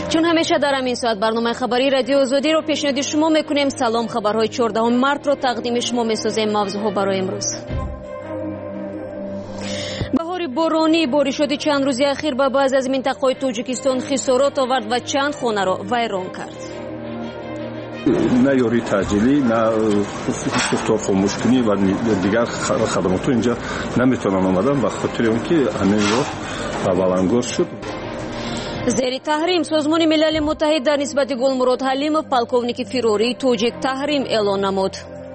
چون همیشه در همین ساعت برنامه خبری رادیو آزادی رو پیشنهاد شما میکنیم. سلام، خبرهای 14 مارس رو تقدیم شما میسازیم. موضوعها برای امروز: بهار بارانی بارش شدی چند روزی اخیر به بعضی از منطقه‌های تاجیکستان خسارات آورد و چند خانه را ویران کرد. نه یاری تعجیلی، نه سوختار خاموش کنی و دیگر خدمات اینجا نمیتونن آمدن و خاطر اون که همین راه بلندگار شد. زیر تحریم سازمان ملل متحد در نسبت گلمراد حلیمов پالکوونیک فیروری توجیک تحریم اعلان نمود.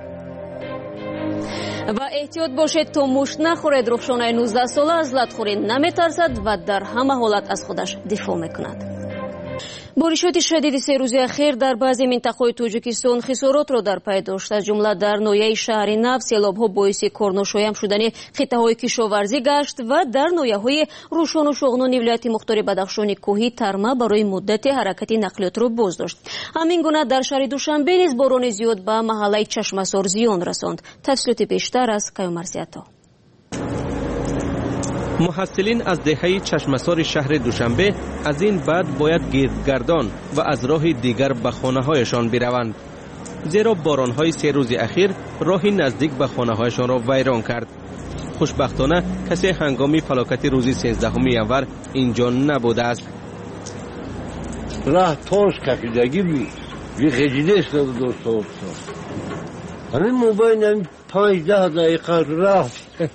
و احتیاط باشید تا مشت نخورید. رخشانه 19 ساله از لطخوری نمیترسد و در همه حالت از خودش دفاع میکند. بارشات شدید سه روز اخیر در بعضی منطقه‌های تاجیکستان خسارات را در پی داشت. از جمله در ناحیه شهر نفت سیلاب‌ها باعث کارناشایم شدن خطه‌های کشاورزی گشت و در ناحیه‌های روشن و شغنان ولایت مختار بدخشان کوهی ترما برای مدت حرکت نقلیات را باز داشت. همین گونه در شهر دوشنبه نیز باران زیاد به محله چشمسار زیان رساند. تفصیلات بیشتر از کیومرسیاتا. محصلین از دهه چشمسار شهر دوشنبه از این بعد باید گردگردان و از راه دیگر به خانه‌هایشان بروند، زیرا باران‌های 3 روز اخیر راهی نزدیک به خانه‌هایشان را ویران کرد. خوشبختانه کسی هنگام فلاکت روز 13 یانور اینجا نبوده است. راه تاش کشیدگی بی خجیده است دوستان. همین موبایل 15 دقیقه راه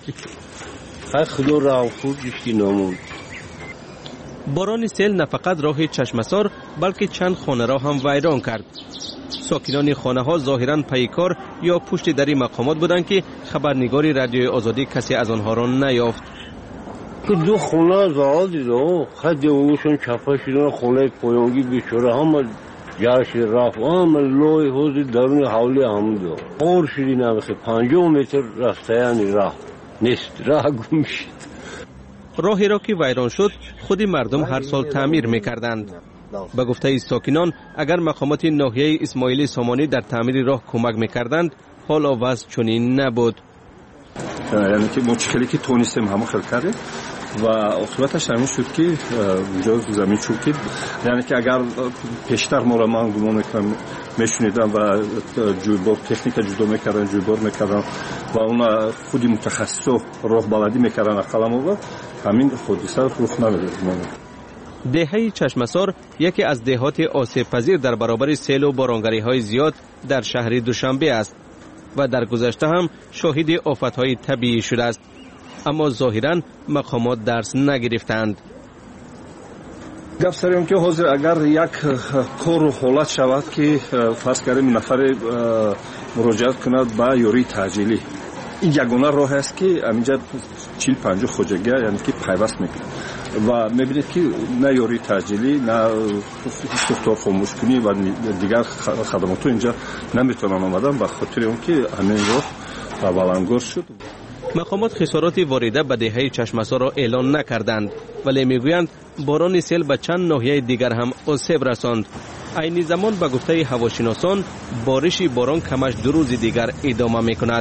خدا را خوردش نمود. باران سیل نه فقط راه چشمسار بلکه چند خانه را هم ویران کرد. ساکنان خانه ها ظاهراً پیکار یا پشت دری مقامات بودند که خبرنگاری رادیوی آزادی کسی از آنها را نیافت. دو خانه زاد دیدم، خد اوشون چپا شدن، خانه پایانگی بیچاره هم جاش رفت، هم لای حوض درون حولی هم دو اور شدی نمیخه 50 متر رفتیانی راه نیست، راه گم شد. راهی را که ویران شد خودی مردم هر سال تعمیر میکردند. به گفته ساکنان اگر مقامات ناحیه اسماعیلی سامانی در تعمیر راه کمک میکردند حالا وضع چنین نبود. یعنی که مشکلی که تونستیم همه حل کردیم و عاقبتش همین شد که اونجا زمین چوکید. یعنی که اگر پیشتر ما را من گمان میکنم میشونیدم و جویبار تکنیک جدا میکردن، جویبار میکردن و اون خودی متخصص راه بلدی میکردن قلم آورد، همین حادثه رخ نمیداد. دهه چشمسار یکی از دهات آسیب پذیر در برابر سیل و بارانگری های زیاد در شهر دوشنبه است و در گذشته هم شاهد آفت‌های طبیعی شده است، اما ظاهراً مقامات درس نگرفتند. گپ سریم که حاضر اگر یک کار و حالت شود که فرض کردیم نفر مراجعت کند به یاری تعجیلی، این یگانه راه است که همینجا 40-50 خوجگی یعنی که پیوست میکنه و میبینید که نه یاری تعجیلی، نه سوختار خاموش کنی و دیگر خدمات اینجا نمیتونن آمدن به خاطر اون که همین راه بلندگار شد. مقامات خسارات وارده به دهه چشمسار را اعلان نکردند، ولی میگویند باران سیل به چند ناحیه دیگر هم آسیب رساند. عین زمان به گفته هواشناسان بارش باران کمش 2 روز دیگر ادامه میکند.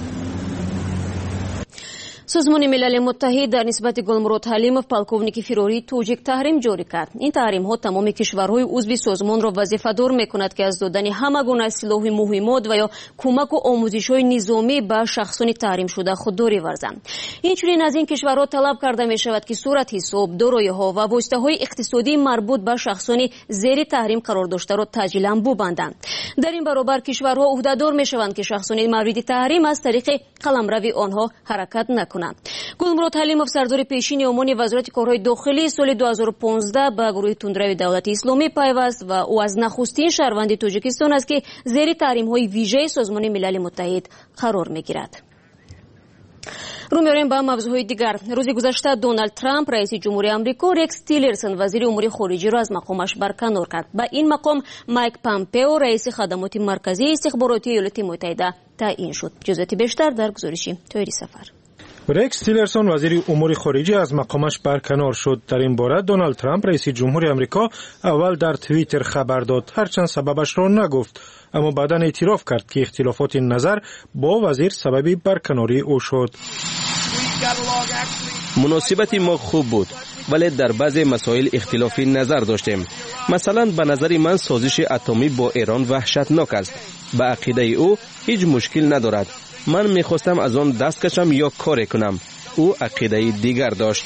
سازمان ملل متحد در نسبت گلمراد حلیمov پالکوونیک فیروری توجیک تحریم جاری کرد. این تحریم ها تمام کشورهای عضو سازمان را وظیفه‌دار میکند که از دادن همه گونه سلاح مهمات و یا کمک و آموزش های نظامی به شخصان تحریم شده خودداری ورزند. اینچنین از این کشورها طلب کرده می شود که صورت حساب، دارایی‌ها و واسطه های اقتصادی مربوط به شخصان زیر تحریم قرار داشته را تسجیلاً ببندند. در این برابر کشورها عهده‌دار می شوند که شخصان مورد تحریم از طریق قلمرو آنها حرکت نکنند. گلمراد حلیمov سردار پیشین امور وزارت کارهای داخلی سال 2015 به گروه تندروی دولت اسلامی پیوست و او از نخستین شهروند تاجیکستان است که زیر تحریم‌های ویژه سازمان ملل متحد قرار می‌گیرد. رو می‌آوریم به موضوعهای دیگر. روز گذشته دونالد ترامپ رئیس جمهوری آمریکا رکس تیلرسون وزیر امور خارجه را از مقامش برکنار کرد. به این مقام مایک پامپئو رئیس خدمات مرکزی استخباراتی ایالات متحده تعیین شد. جزئیات بیشتر در گزارشی تویری سفر. رکس تیلرسون وزیر امور خارجه از مقامش برکنار شد. در این باره دونالد ترامپ رئیس جمهوری آمریکا اول در توییتر خبر داد، هرچند سببش را نگفت، اما بعداً اعتراف کرد که اختلافات نظر با وزیر سبب برکناری او شد. مناسبت ما خوب بود. ولی در بعضی مسائل اختلافی نظر داشتیم. مثلا به نظر من سازش اتمی با ایران وحشتناک است. به عقیده او هیچ مشکل ندارد. من میخواستم از آن دست کشم یا کار کنم. او عقیده دیگر داشت.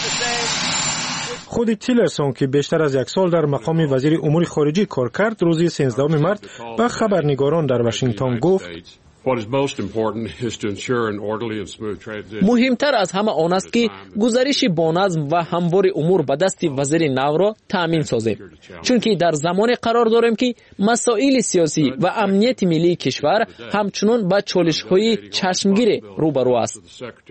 خود تیلرسون که بیشتر از 1 سال در مقام وزیر امور خارجه کار کرد، روز 13 مارس به خبرنگاران در واشنگتن گفت: مهمتر از همه آن است که گزارش با نظم و هموار امور به دست وزیر نو را تأمین سازیم، چون که در زمان قرار داریم که مسائل سیاسی و امنیت ملی کشور همچنان با چالش‌های چشمگیر روبرو است.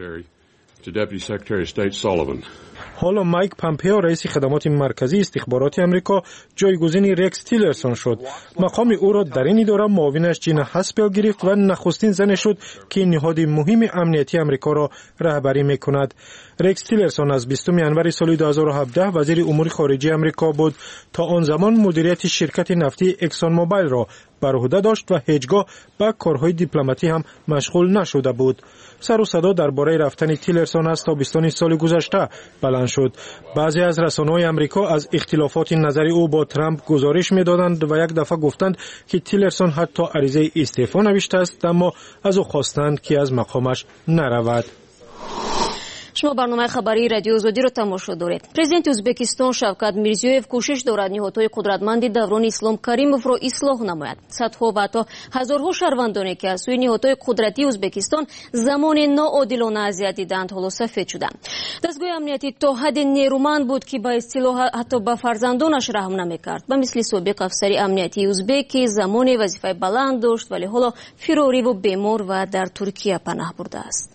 حالا مایک پامپئو رئیس خدمات مرکزی استخبارات آمریکا جایگزین رکس تیلرسون شد. مقام او را در این اداره معاونش جین هاسپل گرفت و نخستین زن شد که نهاد مهم امنیتی آمریکا را رهبری میکند. رکس تیلرسون از 20 ینور سال 2017 وزیر امور خارجه آمریکا بود. تا آن زمان مدیریت شرکت نفتی اکسون موبایل را بر عهده داشت و هیچگاه به کارهای دیپلماتی هم مشغول نشده بود. سر و صدا درباره رفتن تیلرسون از تابستان سال گذشته بلند شد. بعضی از رسانه‌های آمریکا از اختلافات نظری او با ترامپ گزارش می‌دادند و یک دفعه گفتند که تیلرسون حتی عریضه استعفا نوشته است، اما از او خواستند که از مقامش نرود. شما برنامه خبری رادیو آزادی را تماشا دارید. پرزیدنت ازبکستان شавкат Мирзиёев کوشش دارد نهادهای قدرتمند دوران اسلام کریمов را اصلاح نماید. صدها و حتی هزارها شهروندانی که از سوی نهادهای قدرتی ازبکستان زمان ناعادلانه اذیت دیدند حالا سفید شدند. دستگاه امنیتی تا حد نیرومند بود که با اصطلاح حتی به فرزندانش رحم نمیکرد. به مثل سابق افسر امنیتی ازبک که زمان وظیفه بلند داشت ولی حالا فراری و بیمار و در ترکیه پناه برده است.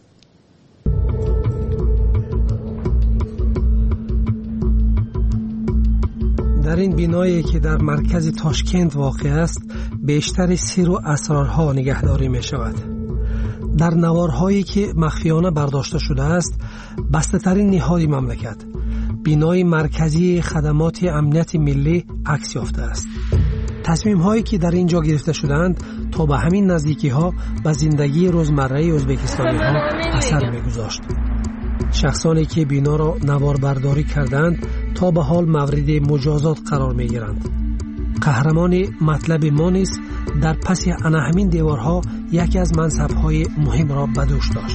در این بینایی که در مرکز تاشکند واقع است، بیشتر سر و اسرارها نگهداری می شود. در نوارهایی که مخفیانه برداشته شده است، بسته‌ترین نهاد مملکت، بینای مرکزی خدمات امنیت ملی عکس یافته است. تصمیم‌هایی که در اینجا گرفته شدند تا به همین نزدیکی‌ها به زندگی روزمره ازبکستانی‌ها اثر می‌گذاشت. شخصانی که بینا را نوار برداری کردند تا به حال مورد مجازات قرار می گیرند. قهرمان مطلب ما نیز در پس همین دیوارها یکی از منصب‌های مهم را به دوش داشت.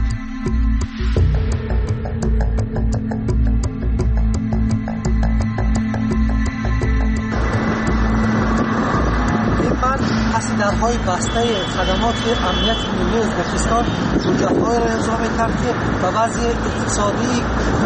پس درهای بسته خدمات امنیت ملی ازبکستان حجت‌های را امضا می‌کرد که به وضع اقتصادی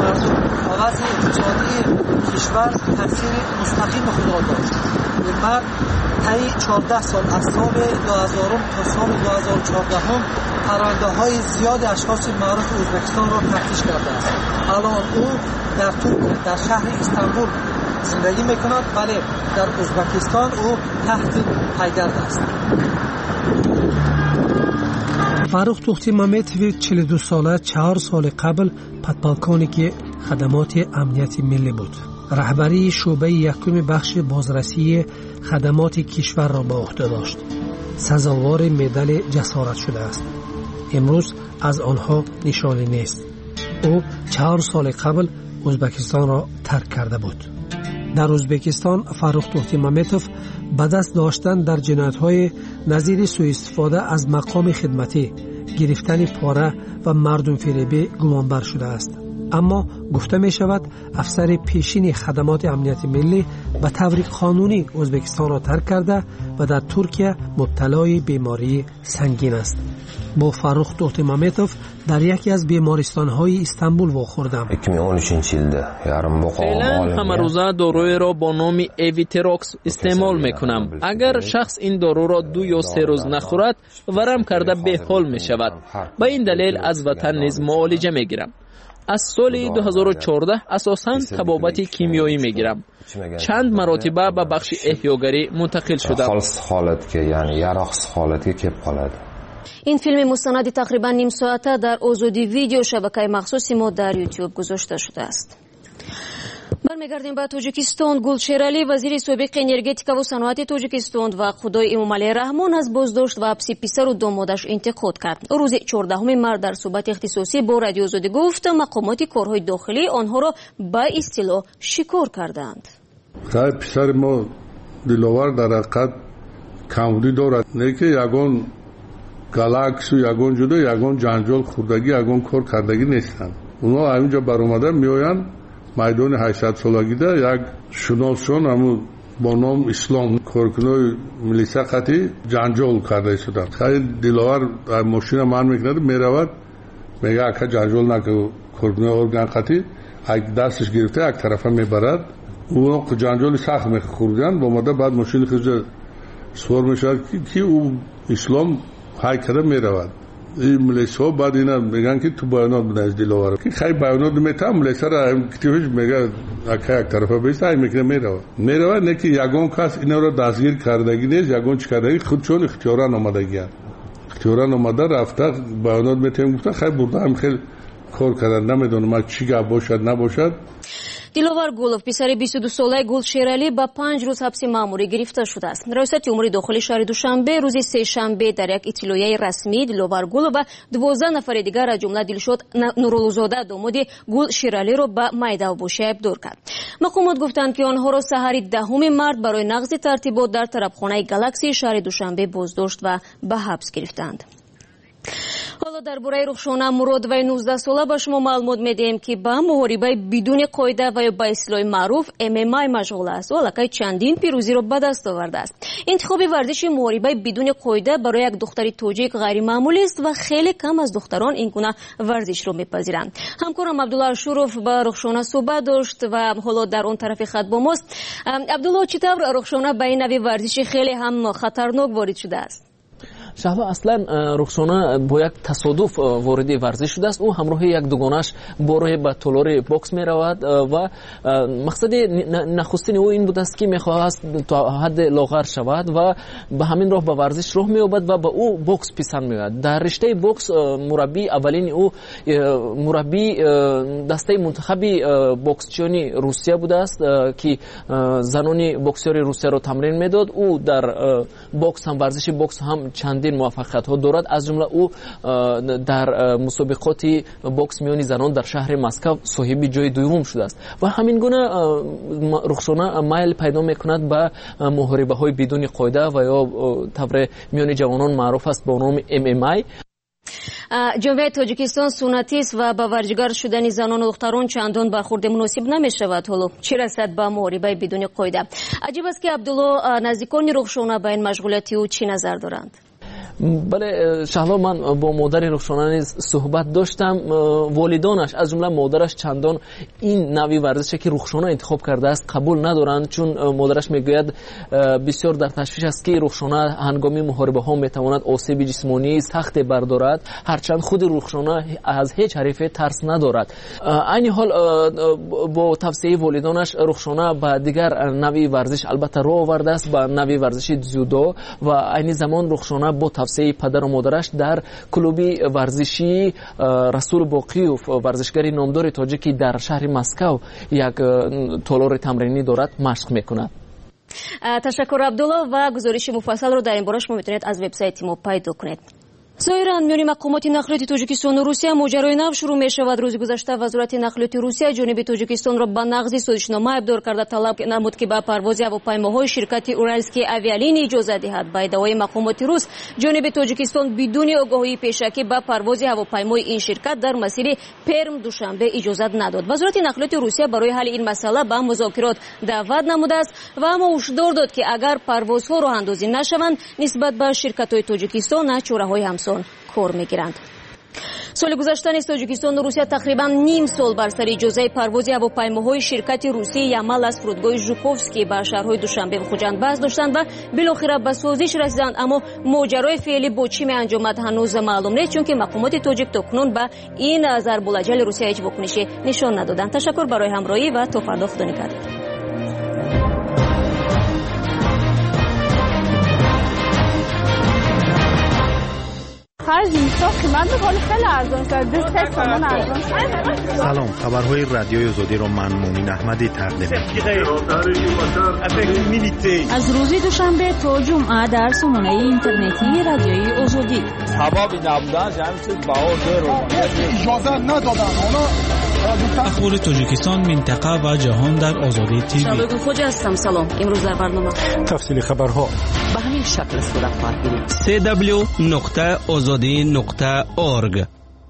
کشور تاثیر مستقیم خود را داشت. این مرد طی 14 سال از سال 2000 تا سال 2014 پرونده‌های زیاد اشخاص معروف ازبکستان را تفتیش کرده است. الان او در ترکیه در شهر استانبول زندگی میکند، ولی در ازبکستان او تحت پایگرد است. فاروق توختیمامتوف 42 ساله 4 سال قبل پادپالکونیک خدمات امنیت ملی بود. رهبری شعبه یکم بخش بازرسی خدمات کشور را به عهده داشت. سزاوار مدال جسارت شده است. امروز از آنها نشانی نیست. او 4 سال قبل ازبکستان را ترک کرده بود. در ازبکستان فاروق توختیمامتوف به دست داشتن در جنایت‌های نظیر سوء استفاده از مقام خدمتی، گرفتن پاره و مردم فریبی گمانبر شده است. اما گفته می شود افسر پیشین خدمات امنیت ملی به طور قانونی ازبکستان را ترک کرده و در ترکیه مبتلای بیماری سنگین است. با فاروق توختیمامتوف در یکی از بیمارستان‌های استانبول واخوردم. فعلا همه روزه داروی را با نام اویتراکس استعمال میکنم. اگر شخص این دارو را 2 یا 3 روز نخورد ورم کرده به حال می شود. با این دلیل از وطن نیز معالجه میگیرم. از سال 2014 اساساً طبابت کیمیایی میگیرم. چند مرتبه به بخش احیاگری منتقل شدم. این فیلم مستند تقریبا نیم ساعته در آزادی ویدیو شبکه مخصوص ما در یوتیوب گذاشته شده است. бармегардем ба тоҷикистон. Гулшералӣ, вазири собиқи энергетикаву саноати тоҷикистон ва Худой Эмомалӣ Раҳмон аз боздошт ва ҳабси писару домодаш интиқод кард. Рӯзи 14 март дар суҳбати ихтисосӣ бо радиозодӣ гуфт, мақомоти корҳои дохилӣ онҳоро ба истилоҳ шикор карданд. хай писари мо диловар дар ҳақиқат камбудӣ дорад, не ки ягон галаксу ягон ҷудо ягон ҷанҷол хурдагӣ ягон кор кардагӣ нестанд. онҳо ҳаминҷо баромада меоянд майдони 800 солагида як шуносшон ҳамун бо ном ислом коркунои милисақати ҷанҷол карда истоданд. хай диловар мошина ман мекунад, меравад мега ака ҷанҷол наку коркунои органқати як дасташ гирифта як тарафа мебарад, оно ҷанҷоли сахт мехӯрданд, омада баъд мошини хиза суор мешавад ки ӯ ислом ҳай када меравад. این ملیسا بعد اینا میگن که تو بیانات بده از دلوار که خیلی بیانات میتونم ملیسا را کتیبش میگه اکا یک طرفه بیست های میکنه میروه نه که یگان کس اینا را دستگیر کردگی نیست، یگان چی کردگی خود چون اختیاران آمدگی هست، اختیاران آمده رفته بیانات میتونم گفته خیلی برده هم خیلی کار کردن، نمیدونم چی گپ باشد نباشد. Диловар Гулов, писари 22 солаи Гулшералӣ ба 5 рӯз ҳабси маъмурӣ гирифта шудааст. Раёсати умури дохили шаҳри Душанбе рӯзи сешанбе дар як иттилоияи расмӣ Диловар Гулов ва 12 нафари дигар аз ҷумла Дилшод Нуруллузода домоди Гулшералиро ба майдавбошӣ айбдор кард. Мақомот гуфтанд ки онҳоро саҳари 10 март барои нақзи тартибот дар тарабхонаи Галаксии шаҳри Душанбе боздошт ва ба ҳабс гирифтанд. ҳоло дар бораи Рухшона Муродоваи 19 сола ба шумо маълумот медиҳем ки ба муҳорибаи бидуни қоида ва ё ба истлоҳи маъруф ММА машғул аст. Аллакай чандин пирӯзиро ба даст овардааст. интихоби варзиши муҳорибаи бидуни қоида барои як духтари тоҷик ғайримаъмулист ва хеле кам аз духтарон ин гуна варзишро мепазиранд. ҳамкорам Абдулло Ашуров ба Рухшона суҳбат дошт ва ҳоло дар он тарафи хат бо мост. Абдулло, чӣ тавр Рухшона ба ин нави варзиши хеле ҳам хатарнок ворид шудааст? шаҳло аслан Рухшона бо як тасодуф вориди варзиш шудааст. ӯ ҳамроҳи як дугонаш бо роҳи ба толори бокс меравад ва мақсади нахустини ӯ ин будааст ки мехоҳаст то ҳадде лоғар шавад ва ба ҳамин роҳ ба варзиш роҳ меёбад ва ба ӯ бокс писанд меояд. дар риштаи бокс мураббии аввалини ӯ мураббии дастаи мунтахаби боксчиёни Русия будааст ки занони боксёри Русияро тамрин медод. ӯ дар бокс ҳам варзиши бокс ҳам чандин муваффақиятҳо дорад. аз ҷумла ӯ дар мусобиқоти бокс миёни занон дар шаҳри Москав соҳиби ҷои дуюм шудааст ва ҳамин гуна Рухшона майл пайдо мекунад ба муҳорибаҳои бидуни қоида ва ё тавре миёни ҷавонон маъруф аст бо номи MMA. ҷомеаи Тоҷикистон суннатист ва ба варҷигар шудани занону духтарон чандон бархурди муносиб намешавад. ҳоло чӣ расад ба муҳорибаи бидуни қоида? аҷиб аст ки Абдулло, наздикони Рухшона ба ин машғулияти ӯ чӣ назар доранд? бале шаҳло, ман бо модари Рухшона низ суҳбат доштам. волидонаш аз ҷумла модараш чандон ин нави варзише ки Рухшона интихоб кардааст қабул надоранд, чун модараш мегӯяд бисёр дар ташвиш аст ки Рухшона ҳангоми муҳорибаҳо метавонад осиби ҷисмонии сахте бардорад, ҳарчанд худи Рухшона аз ҳеҷ ҳарифе тарс надорад. айни ҳол бо тавсияи волидонаш Рухшона ба дигар нави варзиш албатта роҳ овардааст, ба нави варзиши дзюдо ва айни замон Рухшона бо тавсияи падару модараш дар клуби варзишии Расул Боқиев, варзишгари номдори тоҷики дар шаҳри Москав як толори тамринӣ дорад, машқ мекунад. ташаккур Абдулло ва гузориши муфассалро дар ин бора шумо метавонед аз вебсайти мо пайдо кунед. зоҳиран миёни мақомоти нақлиёти Тоҷикистону Русия моҷарои нав шурӯъ мешавад. рӯзи гузашта вазорати нақлиёти Русия ҷониби Тоҷикистонро ба нақзи созишнома айбдор карда талаб намуд ки ба парвози ҳавопаймоҳои ширкати Уральские авиалинии иҷозат диҳад. ба иддаои мақомоти рус, ҷониби Тоҷикистон бидуни огоҳии пешакӣ ба парвози ҳавопаймои ин ширкат дар масири Перм-Душанбе иҷозат надод. вазорати нақлиёти Русия барои ҳалли ин масъала ба музокирот даъват намудааст ва аммо ҳушдор дод ки агар парвозҳо роҳандозӣ нашаванд, нисбат ба ширкатҳои Тоҷикистон аз чораҳои ҳамсон кор мегиранд. соли гузашта низ Тоҷикистону Русия тақрибан ним сол бар сари иҷозаи парвози ҳавопаймоҳои ширкати русии Ямал аз фурудгоҳи Жуковский ба шаҳрҳои Душанбе ва Хуҷанд баҳс доштанд ва билохира ба созиш расиданд, аммо моҷарои феълӣ бо чӣ меанҷомад ҳанӯз маълум нест, чунки мақомоти тоҷик токунун ба ин зарбулаҷали Русия ҳеҷ вокуниши нишон надоданд. ташаккур барои ҳамроҳӣ ва то фардо худо нигҳдор. آخر زمستان قیمت میکنه خیلی ارزان شد 2-3 تومان ارزان شد. سلام، خبرهای رادیوی آزادی را من مومین احمدی تقدیم از روز دوشنبه تا جمعه در سامانه اینترنتی رادیوی آزادی. سبب نبودن جمعیت بهار اجازه ندادن. اخبار تاجیکستان، منطقه و جهان در آزادی تیوی. شبکه خوج هستم. سلام. امروز در برنامه تفصیل خبرها به همین شکل صورت خواهد گرفت. www.azadi.org.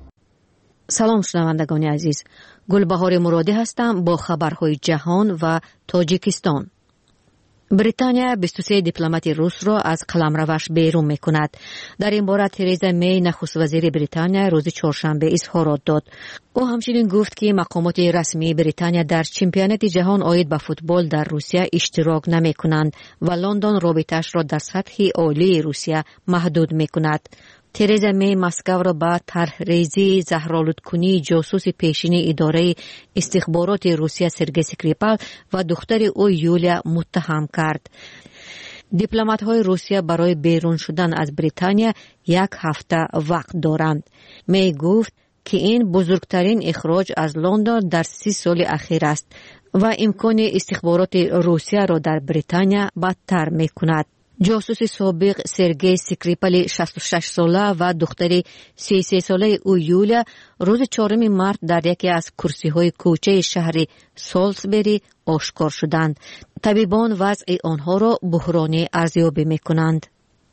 سلام شنوندگان عزیز، گلبهار مرادی هستم با خبرهای جهان و تاجیکستان. بریتانیا 23 دیپلمات روس را از قلمروش بیرون می‌کند. در این باره تریزا می نخست وزیر بریتانیا روز چهارشنبه اظهارات داد. او همچنین گفت که مقامات رسمی بریتانیا در چمپیونات جهان عاید به فوتبال در روسیه اشتراک نمی‌کنند و لندن رابطه‌اش را در سطح عالی روسیه محدود می‌کند. تریزا می مسکو را با طرحریزی زهرآلودکنی جاسوس پیشین اداره استخبارات روسیه سرگئی اسکریپال و دختر او یولیا متهم کرد. دیپلمات‌های روسیه برای بیرون شدن از بریتانیا 1 هفته وقت دارند. می گفت که این بزرگترین اخراج از لندن در 30 سال اخیر است و امکان استخبارات روسیه را در بریتانیا بدتر می‌کند. جاسوس سابق سرگئی اسکریپال 66 ساله و دختر 33 ساله او یولیا روز 4 مارس در یکی از کرسی‌های کوچه شهر سالزبری آشکار شدند. طبیبان وضع آنها را بحرانی ارزیابی می‌کنند.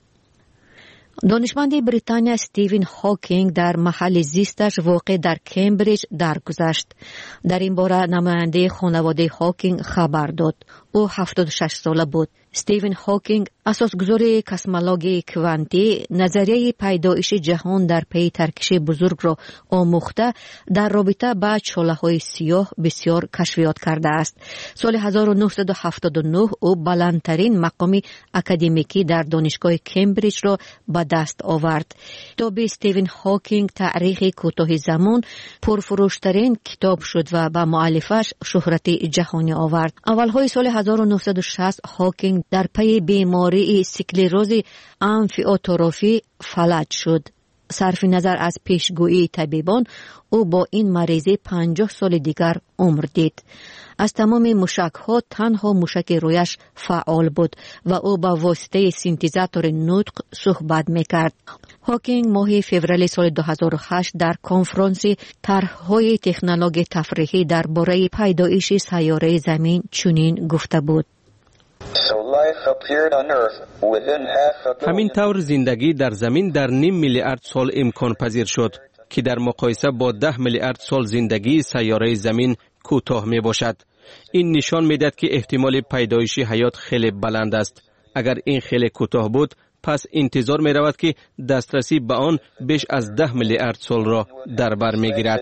دانشمند بریتانیا استیون هاکینگ در محل زیستش واقع در کمبریج درگذشت. در این باره نماینده خانواده هاکینگ خبر داد. او 76 ساله بود. استیون هاکینگ اساسگذار کسمولوژی کوانتی نظریه پیدایش جهان در پی ترکش بزرگ را آموخته در رابطه با چاله‌های سیاه بسیار کشفیات کرده است. سال 1979 او بلندترین مقام اکادمیکی در دانشگاه کمبریج را به دست آورد. کتاب استیون هاکینگ تاریخ کوتاه زمان پرفروشترین کتاب شد و به مؤلفش شهرت جهانی آورد. اولهای سال 1960 هاکینگ در پی بیماری اسکلروز آمفی‌آتروفی فلج شد. صرف نظر از پیشگویی طبیبان او با این مریضی 50 سال دیگر عمر دید. از تمام موشک‌ها تنها موشک رویش فعال بود و او با واسطه سینتزاتور نطق صحبت می‌کرد. هاکینگ ماه فوریه سال 2008 در کنفرانس طرح‌های تکنولوژی تفریحی درباره پیدایش سیاره زمین چنین گفته بود: همین طور زندگی در زمین در 0.5 میلیارد سال امکان پذیر شد که در مقایسه با 10 میلیارد سال زندگی سیاره زمین کوتاه می باشد. این نشان می دهد که احتمال پیدایش حیات خیلی بلند است. اگر این خیلی کوتاه بود، پس انتظار می رود که دسترسی به آن بیش از 10 میلیارد سال را در بر می گیرد.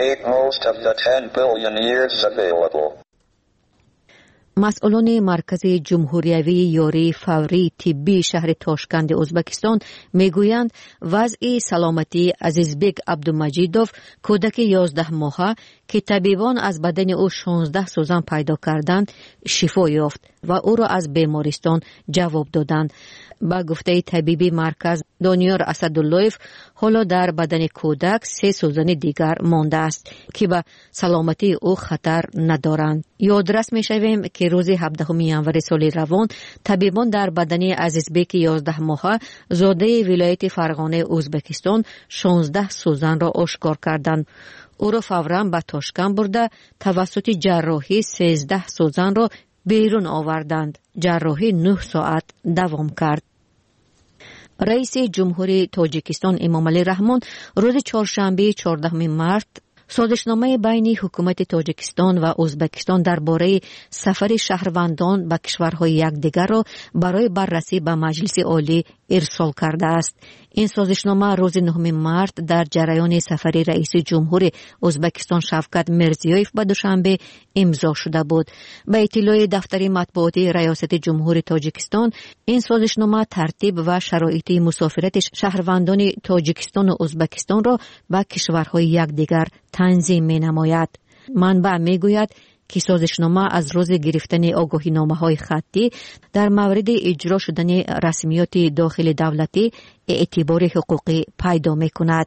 مسئولان مرکز جمهوریوی یاری فوری طبی شهر تاشکند ازبکستان میگویند وضع سلامتی عزیزبک عبدالمجیدوف کودک 11 ماهه که طبیبان از بدن او 16 سوزن پیدا کردند شفا یافت و او را از بیمارستان جواب دادند. با گفته طبیبی مرکز دانیار اسداللهیف حالا در بدن کودک 3 سوزن دیگر مانده است که به سلامتی او خطر ندارند. یادرس می شویم که روز 17 ژانویه سال روان طبیبان در بدن عزیزبک 11 ماهه زاده ولایت فرغانه ازبکستان 16 سوزن را آشکار کردند. او را فوراً به تاشکند برده توسط جراحی 13 سوزن را بیرون آوردند. جراحی 9 ساعت دوام کرد. رئیس جمهوری تاجیکستان امامعلی رحمان روز چهارشنبه 14 مارس سازشنامه بین حکومت تاجیکستان و ازبکستان درباره سفر شهروندان به کشورهای یکدیگر را برای بررسی به مجلس عالی ارسال کرده است. این سازشنامه روز 9 مارس در جریان سفر رئیس جمهور ازبکستان شوکت میرزیویف به دوشنبه امضا شده بود. به اطلاع دفتر مطبوعاتی ریاست جمهور تاجیکستان، این سازشنامه ترتیب و شرایط مسافرت شهروندان تاجیکستان و ازبکستان را به کشورهای یکدیگر تنظیم می‌نماید. منبع میگوید که سازشنامه از روز گرفتن آگاهینامه‌های خطی در مورد اجرا شدن رسمیات داخل دولتی اعتبار حقوقی پیدا می‌کند.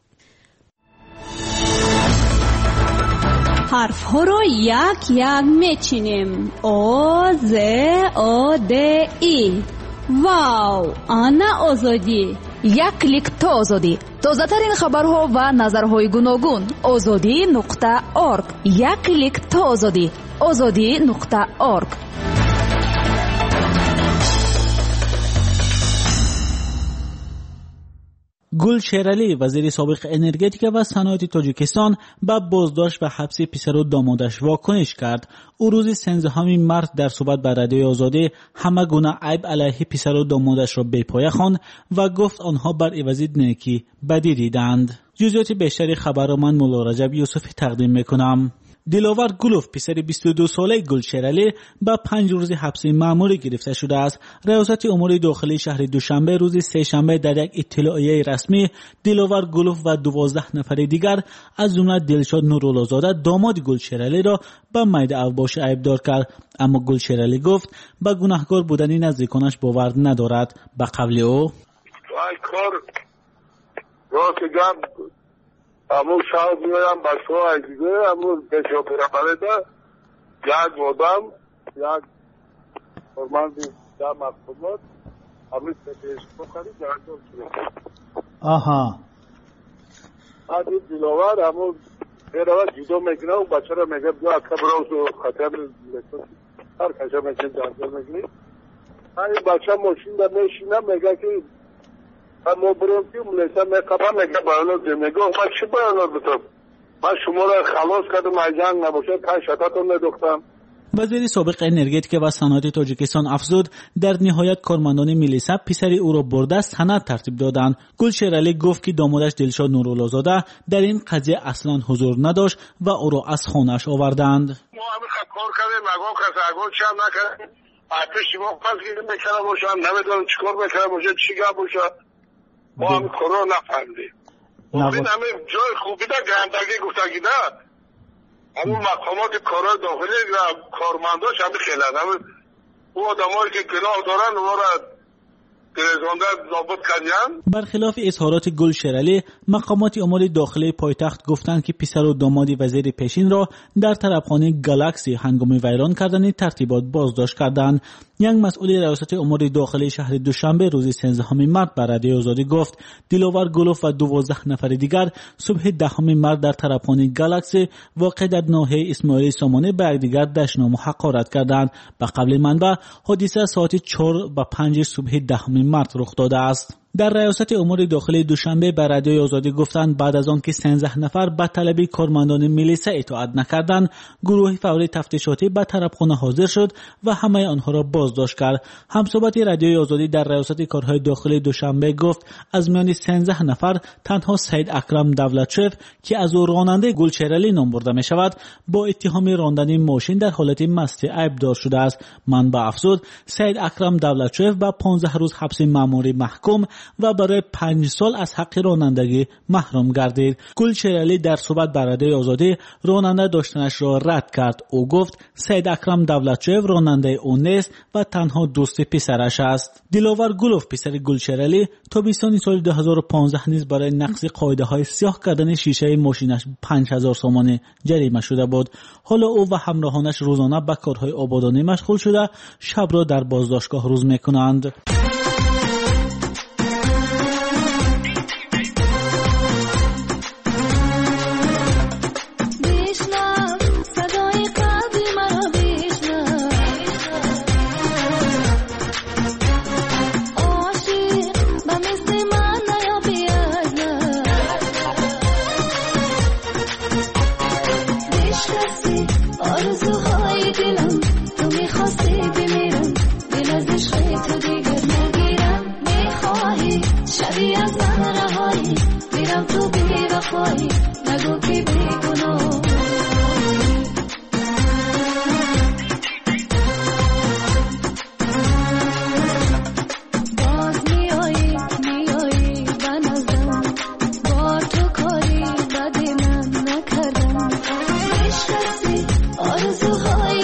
حرف ها را یک یک میچینیم. آ ز آ د ای. واو، آنا آزادی. یک کلیک تا آزادی. تازه ترین خبرها و نظرهای گوناگون. azadi.org. یک کلیک تا آزادی. azadi.org. گل شیرالی وزیر سابق انرژتیک و صنایع تاجیکستان با بازداشت و حبس پسر و دامادش واکنش کرد. او روز 13 مارس در صحبت با رادیوی آزادی همه گونه عیب علیه پسر و دامادش را بی‌پایه خواند و گفت آنها بر عوض نیکی بدی دیدند. جزئیات بیشتری خبر را من مولا رجب یوسفی تقدیم میکنم. دلاور گلوف پسر 22 ساله گل شیرالی با 5 روز حبس مأموری گرفته شده است. ریاست امور داخلی شهر دوشنبه روز سه‌شنبه در یک اطلاعیه رسمی دلاور گلوف و 12 نفر دیگر از جمله دلشاد نورالله‌زاده داماد گل شیرالی را به میدان اوباش عیبدار کرد، اما گل شیرالی گفت به گناهکار بودن نزدیکانش باور ندارد. به قول او امو شاید میرم بچه ها دیگه امو بچه ها پیرمبره ده یک مادم یک فرماندی ده مقصومات امید پیش بخوری جهنجان شده. آها بعد این دلاور امو پیرمبر جدا میکنه و بچه را میگه بیا اکا براوز و خطر لیسان هر کشا میکنه جهنجان میکنه. این بچه ماشین ده میشینه میگه که ما برام که ملیسا میقبم میگه بیانات دیم میگه من چی بیانات بتم من شما را خلاص کردم از جنگ نباشه تا شتاتون ندختم. وزیر سابق انرژتیک و صنایع تاجیکستان افزود در نهایت کارمندان ملیسا پسر او را برده سند ترتیب دادند. گل شیرالی گفت که دامادش دلشاد نورالله‌زاده در این قضیه اصلا حضور نداشت و او را از خانه‌اش آوردند. ما همین کار کردیم نگاه کردیم اگه چم نکردیم آتش شما پس گیریم میکردم باشم نمیدونم چیکار میکردم باشه چی گپ باشه ما هم کارو نفهمیدیم. این همه جای خوبی ده گندگی گفتگی ده همون مقامات کارهای داخلی و کارمنداش همه خیلن همه او آدمایی که گناه دارن اونا را گریزانده نابود کردن. برخلاف اظهارات گل شیرالی مقامات امور داخلی پایتخت گفتند که پسر و داماد وزیر پیشین را در طرفخانه گالاکسی هنگام ویران کردن ترتیبات بازداشت کردند. یک مسئول ریاست امور داخلی شهر دوشنبه روز 13 مارس بر رادیوی آزادی گفت دلاور گلوف و 12 نفر دیگر صبح 10 مارس در طرفخانه گالاکسی واقع در ناحیه اسماعیلی سامانه به یکدیگر دشنام و حقارت کردند. به قول منبع حادثه ساعت 4 و 5 صبح 10 مارس رخ داده است. در ریاست امور داخلی دوشنبه بر رادیوی آزادی گفتند بعد از آن که 13 نفر به طلب کارمندان ملیسا اطاعت نکردند گروه فوری تفتیشاتی به طرفخانه حاضر شد و همه آنها را بازداشت کرد. همصحبت رادیوی آزادی در ریاست کارهای داخلی دوشنبه گفت از میان 13 نفر تنها سید اکرم دولتچف که از او راننده گل شیرالی نام برده می شود با اتهام راندن ماشین در حالت مستی عیبدار شده است. منبع افزود سید اکرم دولتچف با 15 روز حبس مأموری محکوم و برای 5 سال از حق رانندگی محروم گردید. گل شیرالی در صحبت بر رادیوی آزادی راننده داشتنش را رد کرد. او گفت سید اکرم دولتچف راننده او نیست و تنها دوست پسرش است. دلاور گلوف پسر گل شیرالی تابستان سال 2015 نیز برای نقض قاعده های سیاه کردن شیشه ماشینش 5000 تومان جریمه شده بود. حالا او و همراهانش روزانه به کارهای آبادانی مشغول شده شب را در بازداشتگاه روز میکنند. آرزوهای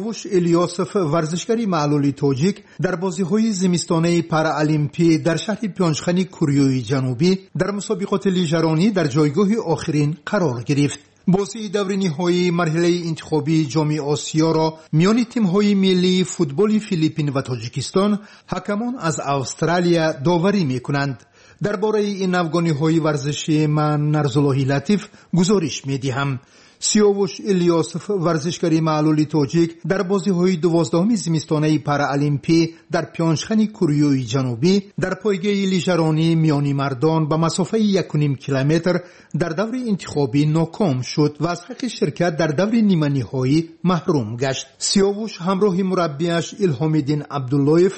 سیاوش الیاسف ورزشکاری معلول تاجیک در بازی‌های زمستانه پارالیمپی در شهر پیونچخان کره جنوبی در مسابقات لیژرانی در جایگاه آخرین قرار گرفت. بازی دور نهایی مرحله انتخابی جام آسیا را میان تیم‌های ملی فوتبال فیلیپین و تاجیکستان حکمان از استرالیا داوری می‌کنند. درباره این افغانی‌های ورزشی من نرزاللهی لطیف گزارش می‌دهم. سیاوش الیاسف ورزشکاری معلول تاجیک در بازی‌های 12 زمستانه پارالیمپی در پیونچخان کره جنوبی در پایگاه لیژرانی میانی مردان به مسافه 1.5 کیلومتر در دور انتخابی ناکام شد و از حق شرکت در دور نیمه نهایی محروم گشت. سیاوش همراه مربیش الهام‌الدین عبداللهیف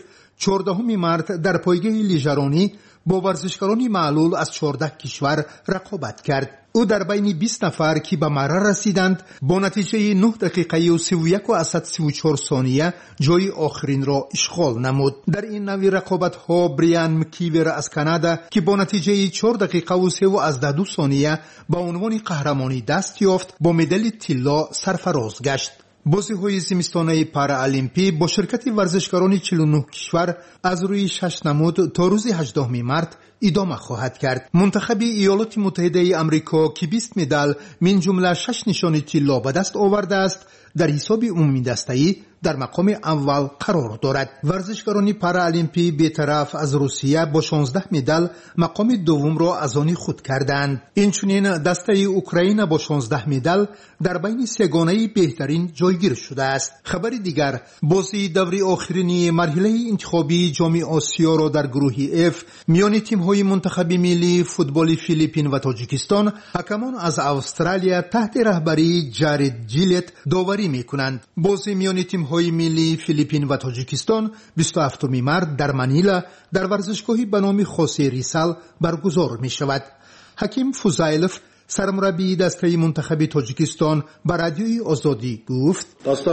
14 مارس در پایگاه لیژرانی با ورزشکاران معلول از 14 کشور رقابت کرد. او در بین 20 نفر که به مرحله رسیدند با نتیجه 9 دقیقه و 31 و 34 ثانیه جای آخرین را اشغال نمود. در این نوع رقابت ها بریان مکیور از کانادا که با نتیجه 4 دقیقه و 32 ثانیه با عنوان قهرمانی دست یافت با مدال طلا سرفراز گشت. بازی‌های زمستانه پارالیمپی با شرکت ورزشکاران 49 کشور از روی 6 نمود تا روز 18 مارس ادامه خواهد کرد. منتخب ایالات متحده آمریکا که 20 مدال من جمله 6 نشان طلا به دست آورده است در حساب عمومی دسته‌ای در مقام اول قرار دارد. ورزشکاران پارالیمپی بی‌طرف از روسیه با 16 مدال مقام دوم را از آن خود کردند. اینچنین دسته اوکراین با 16 مدال در بین سگانه بهترین جایگیر شده است. خبر دیگر، بازی دوری آخرین مرحله انتخابی جام آسیا را در گروه F میان تیم‌های منتخب ملی فوتبال فیلیپین و تاجیکستان حکمان از استرالیا تحت رهبری جارد جیلت داوری می‌کنند. بازی میان تیم‌های ملی فیلیپین و تاجیکستان 27 مارس در منیلا در ورزشگاهی به نام خوسی ریسال برگزار می‌شود. حکیم فوزایلوف سرمربی دسته منتخب تاجیکستان به رادیوی آزادی گفت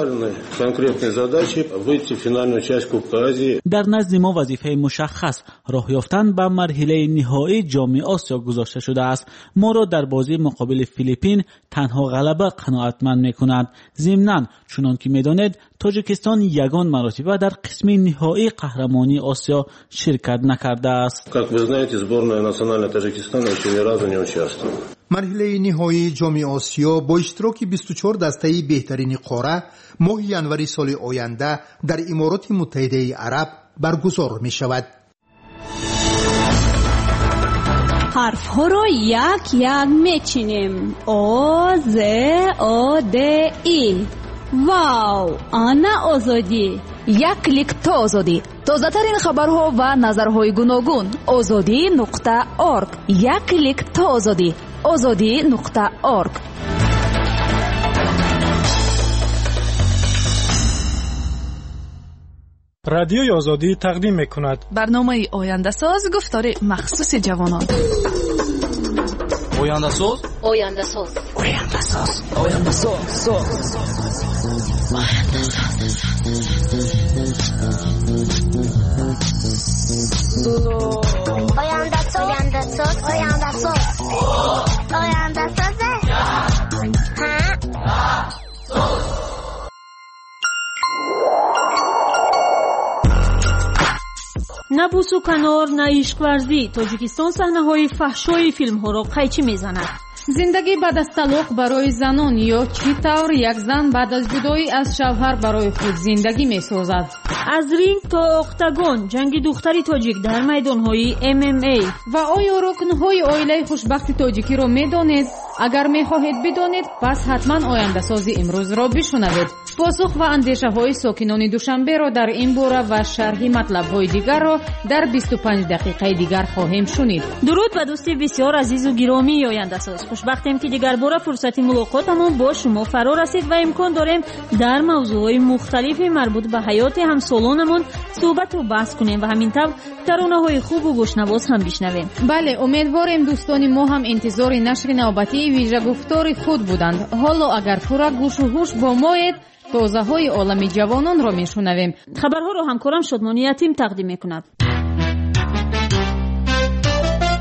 در نزد ما وظیفه مشخص راه یافتن به مرحله نهایی جام آسیا گذاشته شده است. ما را در بازی مقابل فیلیپین تنها غلبه قناعتمند می‌کند. ضمناً چنان که می‌دانید تاجیکستان یگان مرتبه در قسم نهایی قهرمانی آسیا شرکت نکرده است. مرحله نهایی جام آسیا با اشتراک 24 دسته بهترین قاره ماه ژانویه سال آینده در امارات متحده عرب برگزار می شود. حرف ها را یک یک می چینیم. آ ز آ د ای. واو، آنا آزادی. یک کلیک تا آزادی. تازه‌ترین خبرها و نظرهای گوناگون. azadi.org. یک کلیک تا آزادی. azadi.org. رادیوی آزادی تقدیم می‌کند برنامه آینده ساز گفتار مخصوص جوانان. آینده ساز آینده ساز آینده ساز آینده ساز نه بوس و کنار نه عشق ورزی. تاجیکستان صحنه‌های فحشای فیلم‌ها را قیچی می‌زند. زندگی بعد از طلاق برای زنان یا چی طور یک زن بعد از جدایی از شوهر برای خود زندگی می‌سازد. از رینگ تا اختاگون جنگ دختری تاجیک در میدان‌های MMA. و آیا رکن‌های عائله خوشبخت تاجیکی را می‌دانید؟ اگر می‌خواهید بدانید پس حتما آینده سازی امروز را بشنوید. پاسخ و اندیشه‌های ساکنان دوشنبه را در این باره و شرح مطلب‌های دیگر را در 25 دقیقه دیگر خواهیم شنید. درود به دوستی بسیار عزیز و گرامی آینده ساز. خوشبختیم که دیگر باره فرصت ملاقاتمون با شما فرا رسید و امکان داریم در موضوعات مختلفی مربوط به حیات همسالانمون صحبت و بحث کنیم و همین طور ترانه‌های خوب و گوشنواز هم بشنویم. بله، امیدواریم دوستان ما هم انتظار نشر نوبتی ویژه گفتار خود بودند. حالا اگر پورا گوش و هوش با مایید تازه‌های عالم جوانان را میشنویم. خبرها را همکارم شادمانی یتیم تقدیم می‌کند.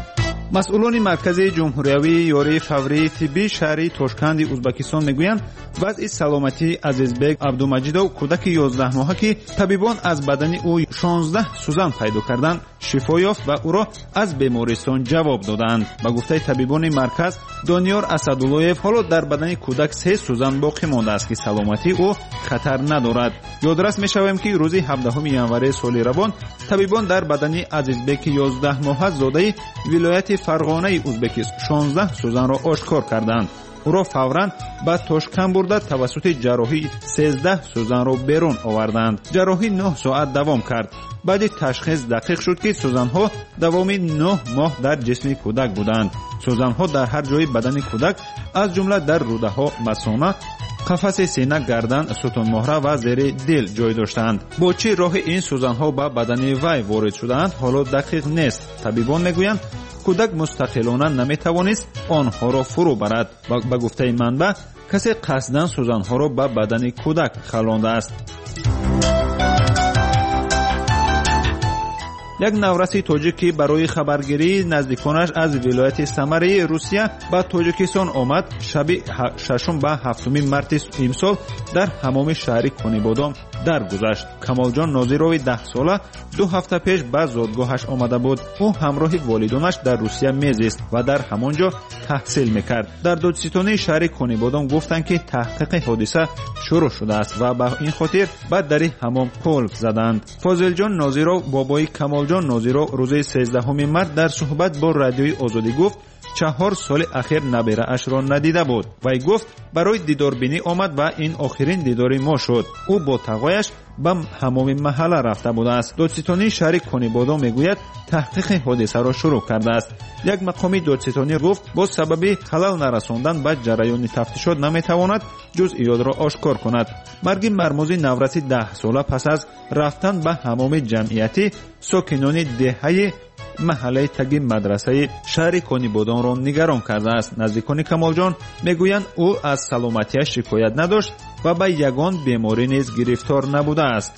масъулони маркази ҷумҳуриявии ёрии фаврии тиббии шаҳри тошканди ӯзбекистон мегӯянд вазъи саломатии азизбек абдумаҷидов кӯдаки 11-моҳа ки табибон аз бадани ӯ 16 сӯзан пайдо карданд шифо ёфт ва ӯро аз бемористон ҷавоб доданд. ба гуфтаи табибони марказ дониёр асадуллоев ҳоло дар бадани кӯдак 3 сӯзан боқӣ мондааст ки саломатии ӯ хатар надорад. ёдрас мешавем ки рӯзи 17 январи соли равон табибон дар бадани азизбеки 11-моҳа зодаи вилояти фарғонаи ӯзбекист 16 сӯзанро ошкор карданд. ӯро фавран ба тошкан бурда тавассути ҷарроҳӣ 13 сӯзанро берун оварданд. ҷарроҳӣ 9 соат давом кард. баъди ташхис дақиқ шуд ки сӯзанҳо давоми 9 моҳ дар ҷисми кӯдак буданд. сӯзанҳо дар ҳар ҷои бадани кӯдак аз ҷумла дар рӯдаҳо, масона, қафаси сина, гардан, сутунмоҳра ва зери дил ҷой доштанд. бо чӣ роҳи ин сӯзанҳо ба бадани вай ворид шудаанд ҳоло дақиқ нест. табибон мегӯянд кӯдак мустақилона наметавонист онҳоро фурӯ барад. ба гуфтаи манбаъ касе қасдан сӯзанҳоро ба бадани кӯдак халондааст. як навраси тоҷик ки барои хабаргирии наздиконаш аз вилояти самараи русия ба тоҷикистон омад шаби 6 ба 7 марти имсол дар ҳамоми шаҳри конибодом даргузашт. камолҷон нозирови 10 сола 2 ҳафта пеш ба зодгоҳаш омада буд. ӯ ҳамроҳи волидонаш дар русия мезист ва дар ҳамон ҷо таҳсил мекард. дар додситонии шаҳри конибодом гуфтанд ки таҳқиқи ҳодиса шурӯъ шудааст ва ба ин хотир ба дари ҳамом қулф заданд. фозилҷон нозиров бобои камолҷон нозиров рӯзи 13 март дар суҳбат бо радиои озодӣ гуфт 4 соли ахир набираашро надида буд. вай гуфт барои дидорбинӣ омад ва ин охирин дидори мо шуд. ӯ бо тағояш ба ҳамоми маҳалла рафта будааст. додситонии шаҳри конибодом мегӯяд таҳқиқи ҳодисаро шурӯъ кардааст. як мақоми додситонӣ гуфт бо сабаби халал нарасондан ба ҷараёни тафтишот наметавонад ҷузъиётро ошкор кунад. марги мармӯзи навраси 10 сола пас аз рафтан ба ҳамоми ҷамъиятӣ сокинони деҳаи маҳаллаи таги мадрасаи шаҳри конибодонро нигарон кардааст. наздикони камолҷон мегӯянд ӯ аз саломатиаш шикоят надошт ва ба ягон беморӣ низ гирифтор набудааст.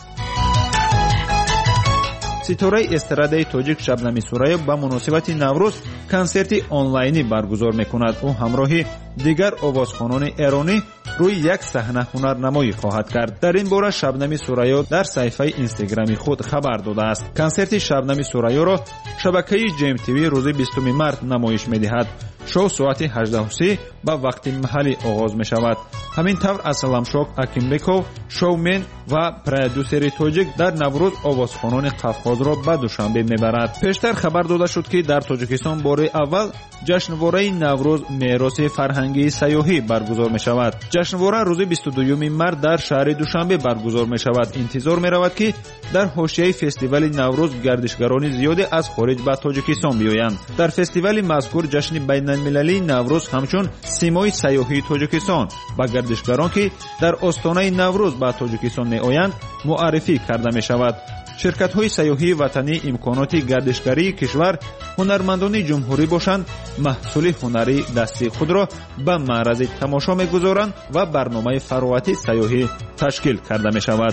ситораи эстрадаи тоҷик шабнами сураёв ба муносибати наврӯз консерти онлайнӣ баргузор мекунад. ӯ ҳамроҳи дигар овозхонони эронӣ рӯи як саҳна ҳунарнамоӣ хоҳад кард. дар ин бора шабнами сураё дар саҳифаи инстаграми худ хабар додааст. консерти шабнами сураёро шабакаи GMTV рӯзи 20 март намоиш медиҳад. шоу соати 18:30 ба вақти маҳаллӣ оғоз мешавад. ҳамин тавр асаламшок акимбеков шоумен ва продюсери тоҷик дар наврӯз овозхонони қавқозро ба душанбе мебарад. пештар хабар дода шуд ки дар тоҷикистон бори аввал ҷашнвораи наврӯз мероси фарҳангии сайёҳӣ баргузор мешавад. ҷашнвора рӯзи 22 март дар шаҳри душанбе баргузор мешавад. интизор меравад ки дар ҳошияи фестивали наврӯз гардишгарони зиёде аз хориҷ ба тоҷикистон биёянд. дар фестивали мазкур ҷашни байналмилалии наврӯз ҳамчун симои сайёҳии тоҷикистон ба гардишгарон ки дар остонаи наврӯз ба тоҷикистон меоянд муаррифӣ карда мешавад. ширкатҳои сайёҳии ватанӣ имконоти гардишгарии кишвар ҳунармандони ҷумҳурӣ бошанд маҳсули ҳунарии дастии худро ба маърази тамошо мегузоранд ва барномаи фароғати сайёҳӣ ташкил карда мешавад.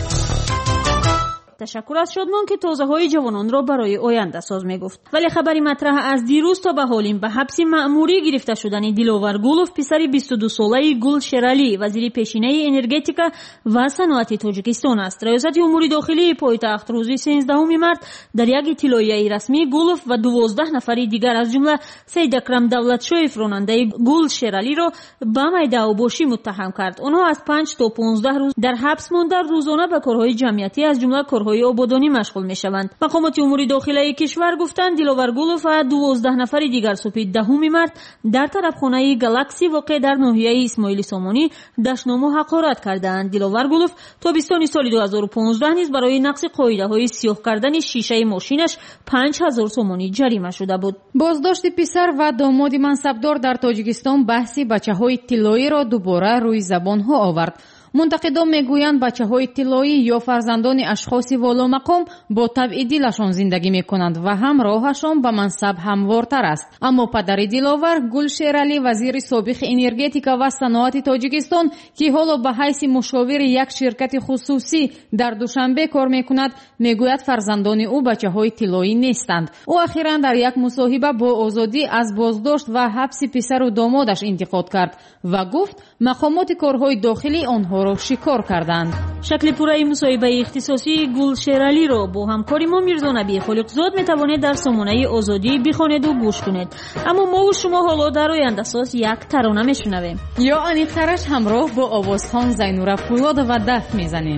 ташаккур аз шодмон ки тозаҳои ҷавононро барои оянда соз мегуфт. вале хабари матраҳ аз дирӯз то ба ҳолин ба ҳабси маъмурӣ гирифта шудани Диловар Гулов, писари 22-солаи Гул Шералӣ, вазири пешинаи энергетика ва саноати Тоҷикистон аст. раёсати умури дохилии пойтахт рӯзи 13 март дар як иттилоияи расмӣ Гулов ва 12 нафари дигар аз ҷумла Саидакрам Давлатшоев ронандаи Гул Шералиро ба майдаъвобошӣ муттаҳам кард. онҳо аз 5 то 15 рӯз дар ҳабс монда рӯзона ба корҳои ҷамъиятӣ аз ҷумла корҳои ободонӣ машғул мешаванд. мақомоти умури дохилаи кишвар гуфтанд Диловар Гулов ва 12 нафари дигар субҳи 10 март дар тарабхонаи Галакси воқеъ дар ноҳияи Исмоили Сомонӣ даштному ҳақорат кардаанд. Диловар Гулов тобистони соли 2015 низ барои нақси қоидаҳои сиёҳ кардани шишаи мошинаш 5000 сомонӣ ҷарима шуда буд. боздошти писар ва домоди мансабдор дар Тоҷикистон баҳси бачаҳои тиллоиро дубора рӯи забонҳо овард. منتقدان میگویند بچه‌های طلایی یا فرزندان اشخاص والامقام با طبع دلشان زندگی میکنند و هم راهشان به منصب هموارتر است. اما پدر دلاور گلشیرعلی وزیر سابق انرژتیکا و صنعت تاجیکستان که حالا به حیث مشاور یک شرکت خصوصی در دوشنبه کار میکند میگوید فرزندان او بچه‌های طلایی نیستند. او اخیراً در یک مصاحبه با آزادی از بازداشت و حبس پسر و دامادش انتقاد کرد و گفت مقامات کارهای داخلی آنها را شکار کردند. شکل پوره مصاحبه اختصاصی گلشیرعلی را با همکاری ما میرزا نبی خالقزاد میتوانید در سامانه آزادی بخوانید و گوش کنید. اما ما و شما حالا در آینده ساز یک ترانه میشنویم. یا انیقترش همراه با آوازخوان زینورا پولاد و دف میزنیم.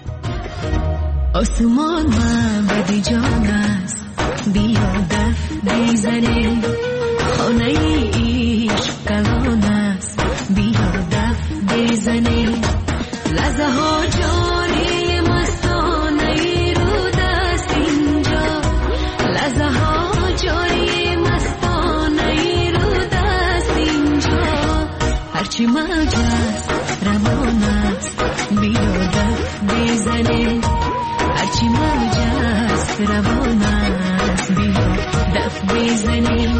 آسمان بدی جان است بیا دف بزنیم، خانه ایش کلان است بیا دف بزنیم، لحظه ها جاری مستانه رو دست اینجا، لحظه ها جاری مستانه رو دست اینجا، هرچی مجاز روان است بیا دف بزنیم، هرچی مجاز روان است بیا دف بزنیم.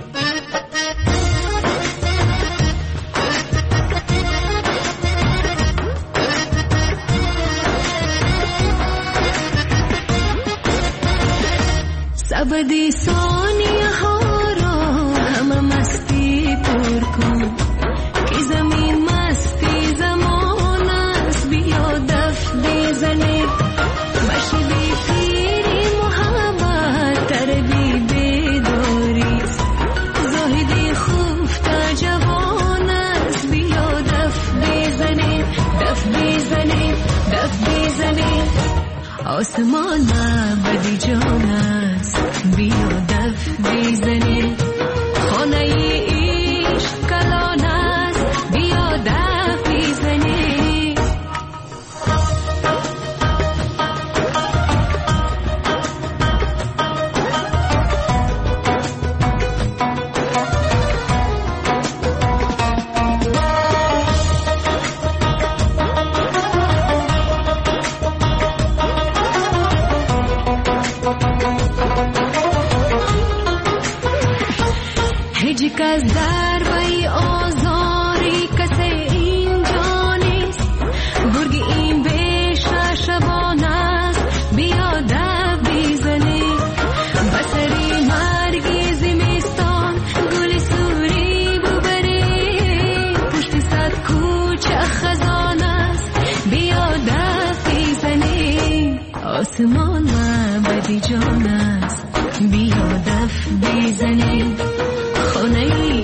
سبدی ثانیه ها را همه مستی پر کن که زمین مستی زمان است بیا دف بزنیم، بشوی پیری محبت تربی بداری، زاهدی خفته جوان است بیا دف بزنیم، دف بزنیم، دف بزنیم. آسمان بدی جان است بیا دف بزنیم، خانه ایش کلان است بیا دف بزنیم. هیچ کس در وی آزاری کسی اینجا نیست، برگ این بیشه شبان است بیا دف بزنیم، بسری مرگی زمستان گل سوری ببریم، پشت صد کوچه خزان است بیا دف بزنیم. آسمان بدی جان است بیا دف بزنیم، خانه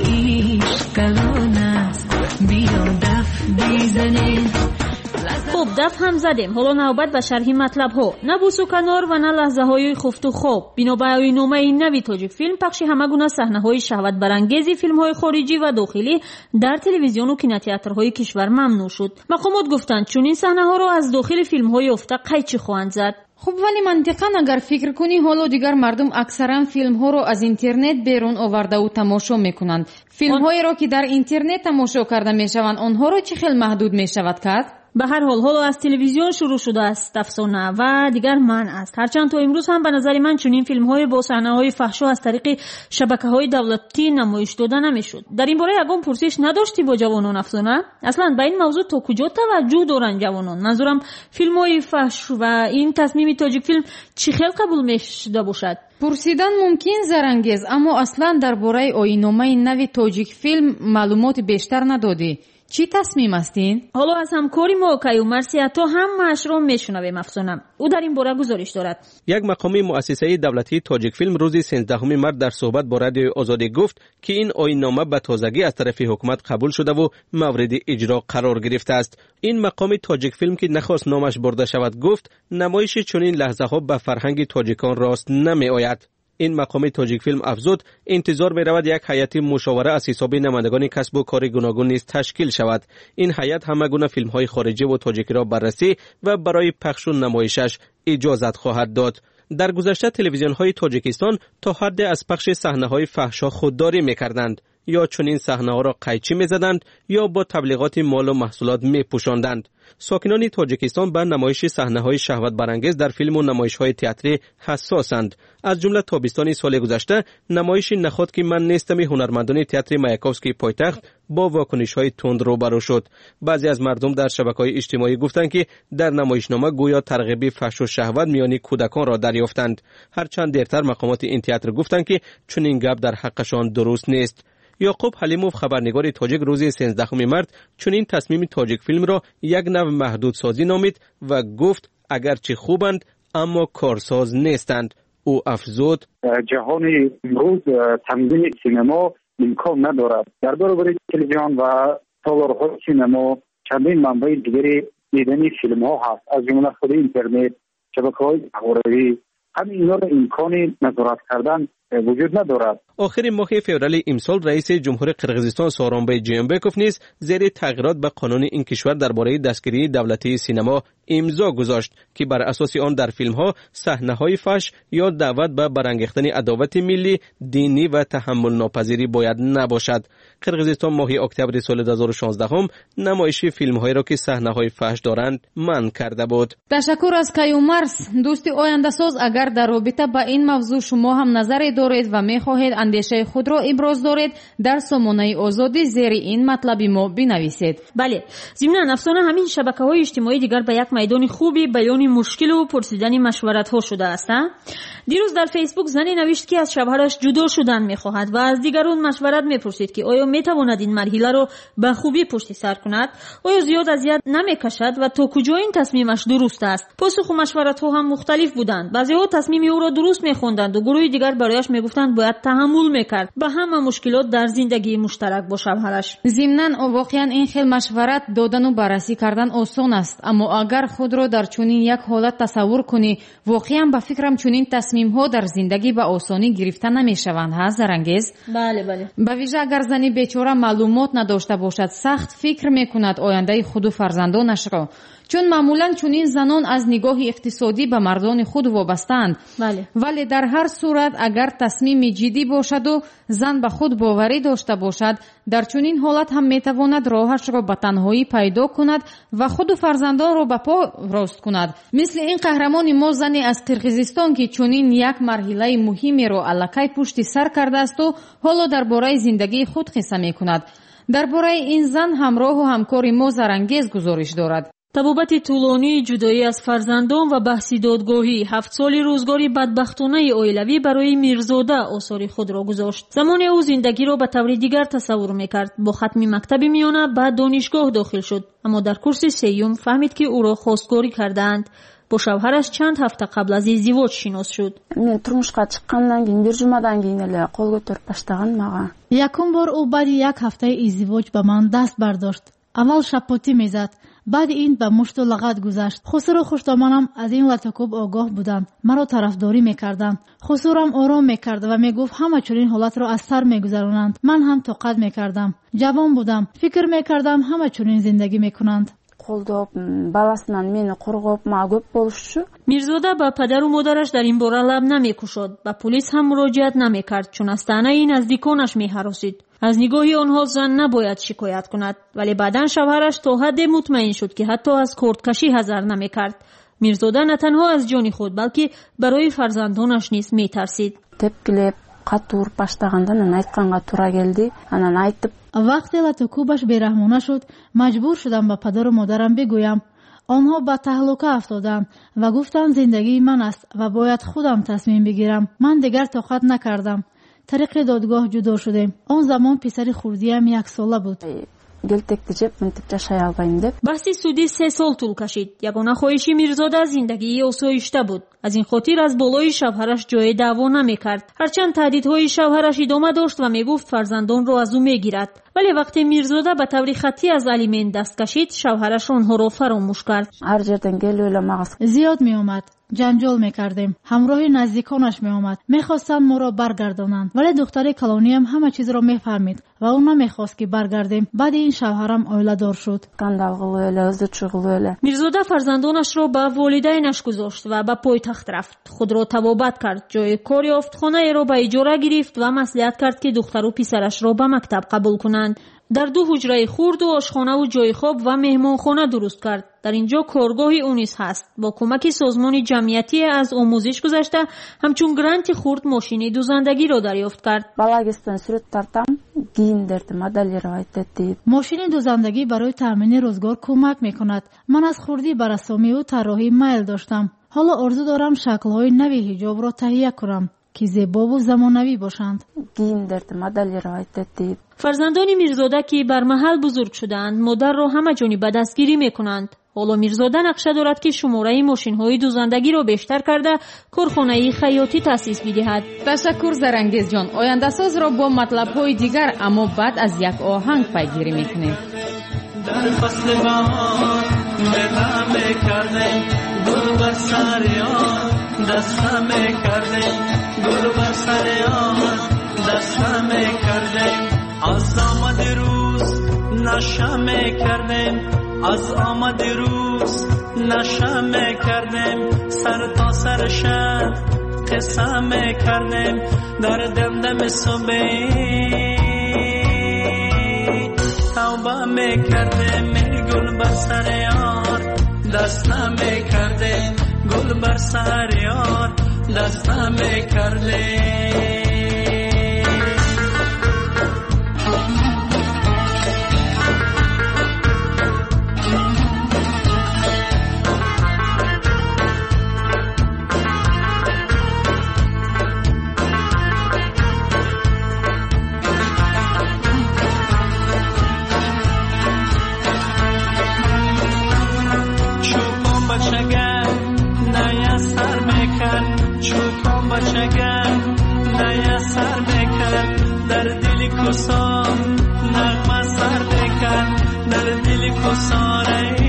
ایش کلان است بیا دف بزنیم. خب دف هم زدیم. حالا نوبت به شرح مطلب ها. نه بوس و کنار و نه لحظه های خفت و خواب. بنا به اعلاننامه این نوی تاجیک فیلم پخش همه گونه صحنه های شهوت برانگیز فیلم های خارجی و داخلی در تلویزیون و کینوتئاترهای کشور ممنوع شد. مقامات گفتند چون این صحنه ها را از داخل فیلم های افته قیچی خواهند زد. خب ولی منطقاً اگر فکر کنی حالا دیگر مردم اکثرا فیلم ها رو از اینترنت بیرون آورده و تماشا میکنند. فیلم هایی را که در اینترنت تماشا کرده میشوند آنها را چه خیلی محدود میشود کرد؟ به هر حال حالا از تلویزیون شروع شده است افسانه و دیگر منع است. هرچند تا امروز هم به نظر من چنین فیلم‌های با صحنه‌های فحشا از طریق شبکه‌های دولتی نمایش داده نمی‌شد. در این باره یگان پرسش نداشتی با جوانان افسانه؟ اصلا به این موضوع تا کجا توجه دارن جوانان؟ منظورم فیلم‌های فحش و این تصمیم تاجیک فیلم چه خیلی قبول می‌شده باشد؟ پرسیدن ممکن زرانگیز، اما اصلا درباره آیین‌نامه نوی تاجیک فیلم معلومات بیشتر ندادی. چی تصمیم هستین؟ حالا از همکاری ما کیو مرسیاتو هم مشروع میشنویم افسانه. او در این باره گزارش دارد. یک مقامی مؤسسه دولتی تاجیک فیلم روز 13 مارس در صحبت با رادیو آزادی گفت که این آیین‌نامه به تازگی از طرف حکومت قبول شده و مورد اجرا قرار گرفته است. این مقامی تاجیک فیلم که نخواست نامش برده شود گفت نمایش چنین لحظه‌ها به فرهنگ تاجیکان راست نمی‌آید. این مقام تاجیک فیلم افزود انتظار می رود یک هیئت مشاوره از حساب نمایندگان کسب و کار گوناگون نیز تشکیل شود. این هیئت همه گونه فیلم های خارجی و تاجیکی را بررسی و برای پخش و نمایشش اجازت خواهد داد. در گذشته تلویزیون های تاجیکستان تا حد از پخش صحنه های فحشا خودداری می کردند. یا چنین صحنه‌ها را قیچی می‌زدند یا با تبلیغات مال و محصولات می‌پوشاندند. ساکنان تاجیکستان به نمایش صحنه‌های شهوت برانگیز در فیلم و نمایش‌های تئاتری حساسند. از جمله تابستان سال گذشته نمایش نخست که من نیستم هنرمندان تئاتر مایاکوفسکی پایتخت با واکنش‌های تند روبرو شد. بعضی از مردم در شبکه‌های اجتماعی گفتند که در نمایشنامه گویا ترغیب فحش و شهوت میان کودکان را دریافتند. هرچند دیرتر مقامات این تئاتر گفتند که چنین گپ در حقشان درست نیست. یعقوب حلیموف خبرنگار تاجیک روز 13 مارس چنین تصمیم تاجیک فیلم را یک نوع محدود سازی نامید و گفت اگرچه خوبند اما کارساز نیستند. او افزود جهان امروز تنظیم سینما امکان ندارد. در برابر تلویزیون و تالارهای سینما چندین منبع دیگری دیدن فیلم ها هست، از جمله خود اینترنت، شبکه‌های اخباری. همین اینا را امکان نظارت کردن وجود ندارد. آخر ماه فوریه امسال رئیس جمهور قرقیزستان سورونبای جیمبکوف نیز زیر تغییرات به قانون این کشور درباره دستگیری دولتی سینما امضا گذاشت که بر اساس آن در فیلم‌ها صحنه‌های فحش یا دعوت به برانگیختن عداوت ملی، دینی و تحمل ناپذیری باید نباشد. قرقیزستان ماه اکتبر سال 2016 نمایش فیلم‌هایی را که صحنه‌های فحش دارند منع کرده بود. تشکر از کیومرس. دوست آینده‌ساز، اگر در رابطه با این موضوع شما هم نظری دارید و می‌خواهید اندیشه خود را ابراز دارید، در سامانه آزادی زیر این مطلب ما بنویسید. بله، ضمن افسانه همین شبکه‌های اجتماعی دیگر به یک میدان خوبی بیان مشکل و پرسیدن مشورت‌ها شده است. دیروز در فیسبوک زنی نوشت که از شوهرش جدا شدن می‌خواهد و از دیگران مشورت می‌پرسید که آیا می‌تواند این مرحله را به خوبی پشت سر کند، آیا زیاد اذیت نمی‌کشد و تا کجا این تصمیمش درست است. پاسخ و مشورت‌ها هم مختلف بودند. بعضی‌ها تصمیم او را درست می‌خواندند و گروه دیگر برایش می‌گفتند باید تحمل می‌کرد به همه مشکلات در زندگی مشترک با شوهرش. ضمناً واقعاً این خیل مشورت دادن و بررسی کردن آسان است، اما اگر خود را در چنین یک حالت تصور کنی، واقعاً به فکرم چنین تصمیم‌ها در زندگی به آسانی گرفته نمی‌شوند. حضرانگیز. بله. به ویژه اگر زنی بیچاره معلومات نداشته باشد، سخت فکر می‌کند آینده خود و فرزندانش را، چون معمولاً چنین زنان از نگاه اقتصادی به مردان خود وابسته‌اند. بله. ولی در هر صورت اگر تصمیم جدی باشد و زن به خود باوری داشته باشد، در چنین حالت هم میتواند راهش را به تنهایی پیدا کند و خود و فرزندان را به پا راست کند. مثل این قهرمان ما زنی از قرقیزستان که چنین یک مرحله مهمی را الکی پشت سر کرده است و حالا درباره زندگی خود قصه میکند. درباره این زن همراه و همکار ما زرانگیز گزارش دارد. تبابت طولانی جدایی از فرزندان و بحث دادگاهی 7 سال روزگاری بدبختانه عائلوی برای میرزاده آثار خود را گذاشت. زمان او زندگی را به طور دیگر تصور میکرد. با ختم مکتب میانه بعد دانشگاه داخل شد، اما در کورس سیوم فهمید که او را خواستگاری کردند. با شوهرش چند هفته قبل از ازدواج شناس شد. من турмушка чыккандан кийин бир жумадан кийин эле кол көтөрүп баштаган мага. Якум бор او بعد یک هفته ازدواج به من دست برداشت. اول شپاتی میزد، بعد این به مشت و لغت گذشت. خسرو و خوشدامانم از این لطکوب آگاه بودند، مرا طرفداری میکردند. خسروم آرام میکرد و میگفت همه چنین حالت را از سر میگذرانند. من هم طاقت میکردم، جوان بودم، فکر میکردم همه چنین زندگی میکنند. қолдап баласынан мені қорғап мага көп болушу. میرزاده با پدر و مادرش در این باره لب نمیکشد. به پلیس هم مراجعت نمیکرد چون از طعنه نزدیکانش میهراسید. از نگاه آنها زن نباید شکایت کند، ولی بعداً شوهرش تا حد مطمئن شد که حتی از کردکشی حذر نمیکرد. میرزاده نه تنها از جان خود بلکه برای فرزندانش نیز میترسید. تپکілеп қатты ұрып баштағанда мен айтқанға тура келді. Анан айтып وقتی لطکوبش بیرحمانه شد، مجبور شدم به پدر و مادرم بگویم. آنها به تهلکه افتادند و گفتند زندگی من است و باید خودم تصمیم بگیرم. من دیگر طاقت نکردم. طریق دادگاه جدا شدیم. آن زمان پسر خردیم 1 ساله بود. گلتکتی جب منتب جشای آلبایم دب. بحث سودی 3 سال طول کشید. یگانه خواهشی میرزاده زندگی آسایشته بود. از این خاطر از بالای شوهرش جای دعوا نمیکرد. هرچند تهدیدهای شوهرش ادامه داشت و میگفت فرزندان را از او میگیرد. ولی وقتی میرزاده به طور خطی از الیمن دست کشید شوهرش آنها را فراموش کرد. زیاد می اومد، جنجال می کردیم. همراه نزدیکانش می اومد، می خواستند ما را برگردانند. ولی دختر کلونی هم همه چیز را می فهمید و اون نمی خواست که برگردیم. بعد این شوهرم اوله دار شد. میرزاده فرزندانش را به والدینش گذاشت و به پایتخت رفت. خود را توابت کرد، جای کار یافت، خانه را به اجاره گرفت و مصلحت کرد که دختر و پسرش را به مکتب قبول کنند. در 2 حجره خرد و آشخانه و جای خواب و مهمانخانه درست کرد. در اینجا کارگاهی او نیز هست. با کمک سازمان جمعیتی از آموزش گذشته همچون گرانت خرد ماشین دوزندگی را دریافت کرد. ماشین دوزندگی برای تامین روزگار کمک میکند. من از خردی بر رسامی و طراحی میل داشتم. حالا آرزو دارم شکل‌های نوی حجاب را تهیه کنم که زیبا و زمانوی باشند. فرزندان میرزاده که بر محل بزرگ شدند مادر را همه جانبه دستگیری میکنند. حالا میرزاده نقشه دارد که شماره ماشین‌های دوزندگی را بیشتر کرده کارخانه خیاطی تأسیس بدهد. تشکر زرانگیز جان. آینده ساز را با مطلب‌های دیگر اما بعد از یک آهنگ پیگیری میکنیم. در فصل بهار ملم کردیم گل بر سر یار دستم کردیم گل بر سر یار دستم کردیم از آمد روز نشم کردیم از آمد روز نشم کردیم سر تا سر شب قسم کردیم در دمدم صبح توبه میکردیم گل بر سر یار دست نمیکردیم گل بر سر یار دست نمیکردیم در دل کسان نغمه سر بکن در دل کسان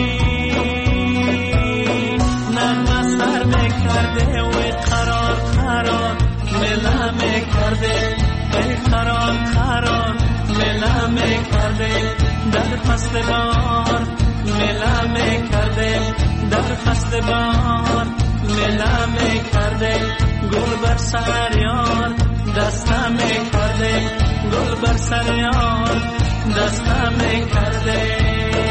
نغمه سر بکرده و قرار قرار مله میکرده قرار قرار مله میکرده در فصل بار مله میکرده در فصل بار مله میکرده گل بر سر یار دستم کرده گل بر سر یار دستم کرده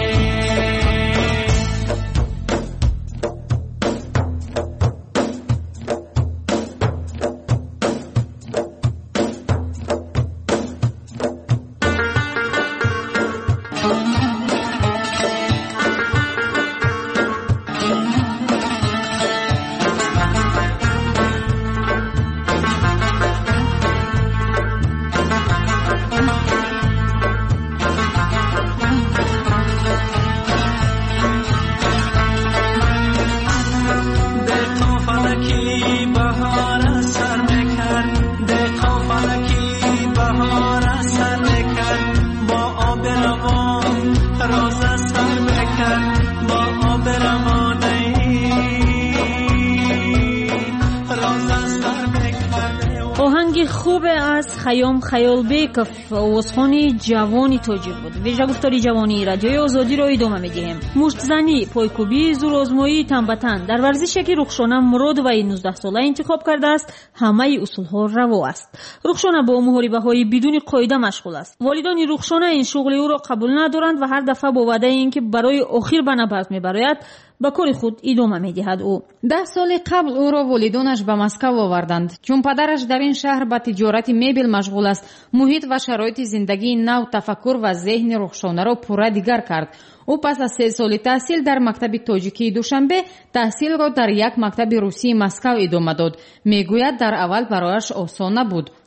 خوب از خیام خیالبیکов آوازخوانی جوانی تاجیک بود. ویژه گفتاری جوانی رادیوی آزادی را ادامه میدهیم. مشتزنی، پایکوبی، زورآزمایی تنبتن در ورزشی که رخشانه مراد و 19 ساله انتخاب کرده است همه اصولها روا است. رخشانه با محاربه‌های بدون قاعده مشغول است. والدان رخشانه این شغل او را قبول ندارند و هر دفعه با وعده اینکه برای آخر به نبرد میبراید با کار خود ادامه میدهد. او 10 سال قبل او را والدانش به مسکو آوردند چون پدرش در این شهر به تجارت مبل مشغول است. محیط و شرایط زندگی نو تفکر و ذهن رخشانه را پورا دیگر کرد. او پس از 3 سال تحصیل در مکتب تاجیکی دوشنبه تحصیل را در یک مکتب روسی مسکو ادامه داد. میگوید در اول برایش آسان نبود.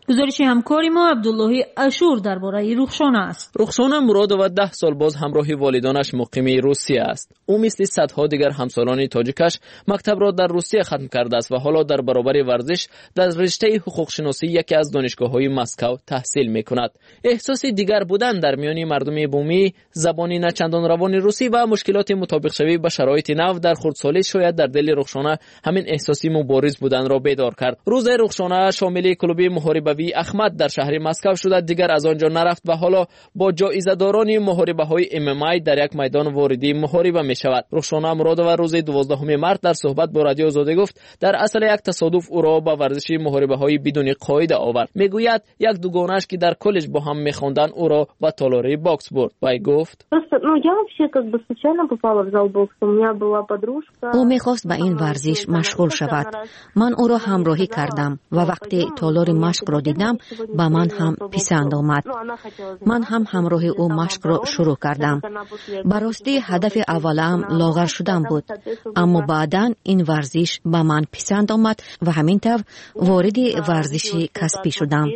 گزارش همکاری ما عبدالله اشور درباره رخشانه است. رخشانه مرادова 10 سال باز همراه والدانش مقیم روسیه است. او مثل صدها دیگر همسالان تاجیکش مکتب را در روسیه ختم کرده است و حالا در برابر ورزش در رشته حقوق شناسی یکی از دانشگاه‌های مسکو تحصیل می‌کند. احساس دیگر بودن در میان مردم بومی، زبانی نچندان روان روسی و مشکلات مطابق شوی با شرایط نو در خردسالی شاید در دل رخشانه همین احساسی مبارز بودن را بیدار کرد. روز رخشانه شامل کلوب محاربوی احمد در شهر مسکو شده، دیگر از آنجا نرفت و حالا با جایزه‌داران محاربه‌های MMA در یک میدان واردی محاربه می‌شود. رخشانه مرادova روز 12 مارس در صحبت با رادیو آزادی گفت در اصل یک تصادف او را با ورزش محاربه‌های بدون قاعده آورد. میگوید یک دوگانش که در کالج با هم می‌خواندند او را به تالار باکس برد. وی گفت او می‌خواست به این ورزش مشغول شود. من او را همراهی کردم و وقتی تالار مشق را دیدم به من هم پسند آمد. من هم همراه او مشق را شروع کردم. براستی هدف اولم لاغر شدن بود، اما بعداً این ورزش به من پسند آمد و همین طور وارد ورزش کسبی شدم.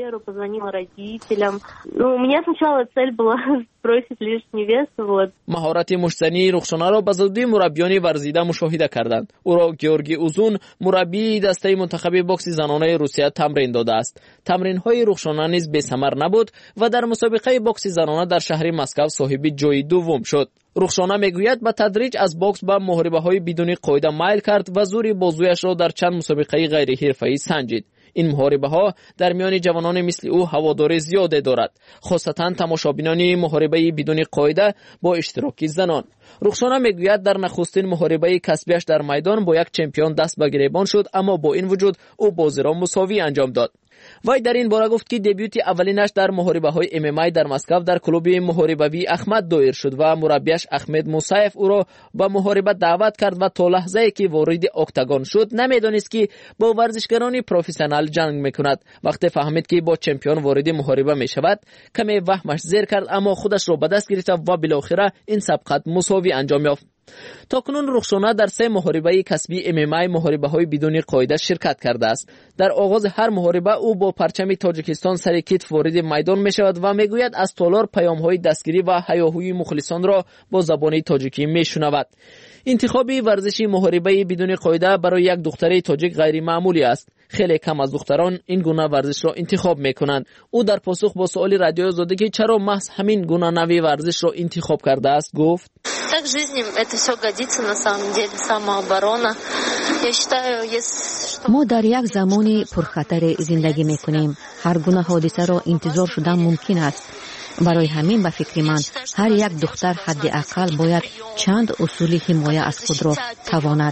مهارت مشتنی رخشانه را به زودی مربیان ورزیده مشاهده کردند. او را گیورگی اوزون مربی دسته منتخب باکس زنانه روسیه تمرین داده است. تمرین‌های رخشانه نیز بی‌ثمر نبود و در مسابقه باکس زنانه در شهر مسکو صاحب جای دوم شد. رخشانه میگوید به تدریج از باکس به محاربه‌های بدون قاعده میل کرد و زور بازویش را در چند مسابقه غیر حرفه‌ای سنجید. این محاربه‌ها در میان جوانان مثل او هوادار زیاده دارد، خاصتا تماشابینان محاربه بدون قاعده با اشتراک زنان. رخشانه میگوید در نخستین محاربه کسبیش در میدان با یک چمپیون دست به گریبان شد، اما با این وجود او بازی را مساوی انجام داد. وی در این باره گفت که دبیوت اولینش در محاربه‌های MMA در مسکو در کلوب محاربوی احمد دایر شد و مربیش احمد موسیف او را به محاربه دعوت کرد و تا لحظه‌ای که وارد اکتاگون شد نمیدانست که با ورزشکاران پروفسیونال جنگ میکند. وقتی فهمید که با چمپیون وارد محاربه میشود کمی وهمش زیر کرد، اما خودش را به دست گرفت و بالاخره این سبقت مساوی انجام یافت. تاکنون رخشانه در 3 محاربه کسبی MMA محاربه‌های بدون قاعده شرکت کرده است. در آغاز هر محاربه او با پرچم تاجیکستان سر کتف وارد میدان میشود و میگوید از تالار پیام‌های دستگیری و هیاهوی مخلصان را با زبان تاجیکی میشنود. انتخاب ورزش محاربه بدون قاعده برای یک دختر تاجیک غیر معمولی است. خیلی کم از دختران این گونه ورزش را انتخاب میکنند. او در پاسخ با سوال رادیو آزادی که چرا محض همین گونه نوع ورزش را انتخاب کرده است گفت: Так в жизни это все годится на самом деле, самооборона. Я считаю, если ما در یک زمان پرخطر زندگی میکنیم. هر گونه حادثه را انتظار شدن ممکن است. برای همین به فکر من هر یک دختر حداقل باید چند اصول حمایت از خود را تواند.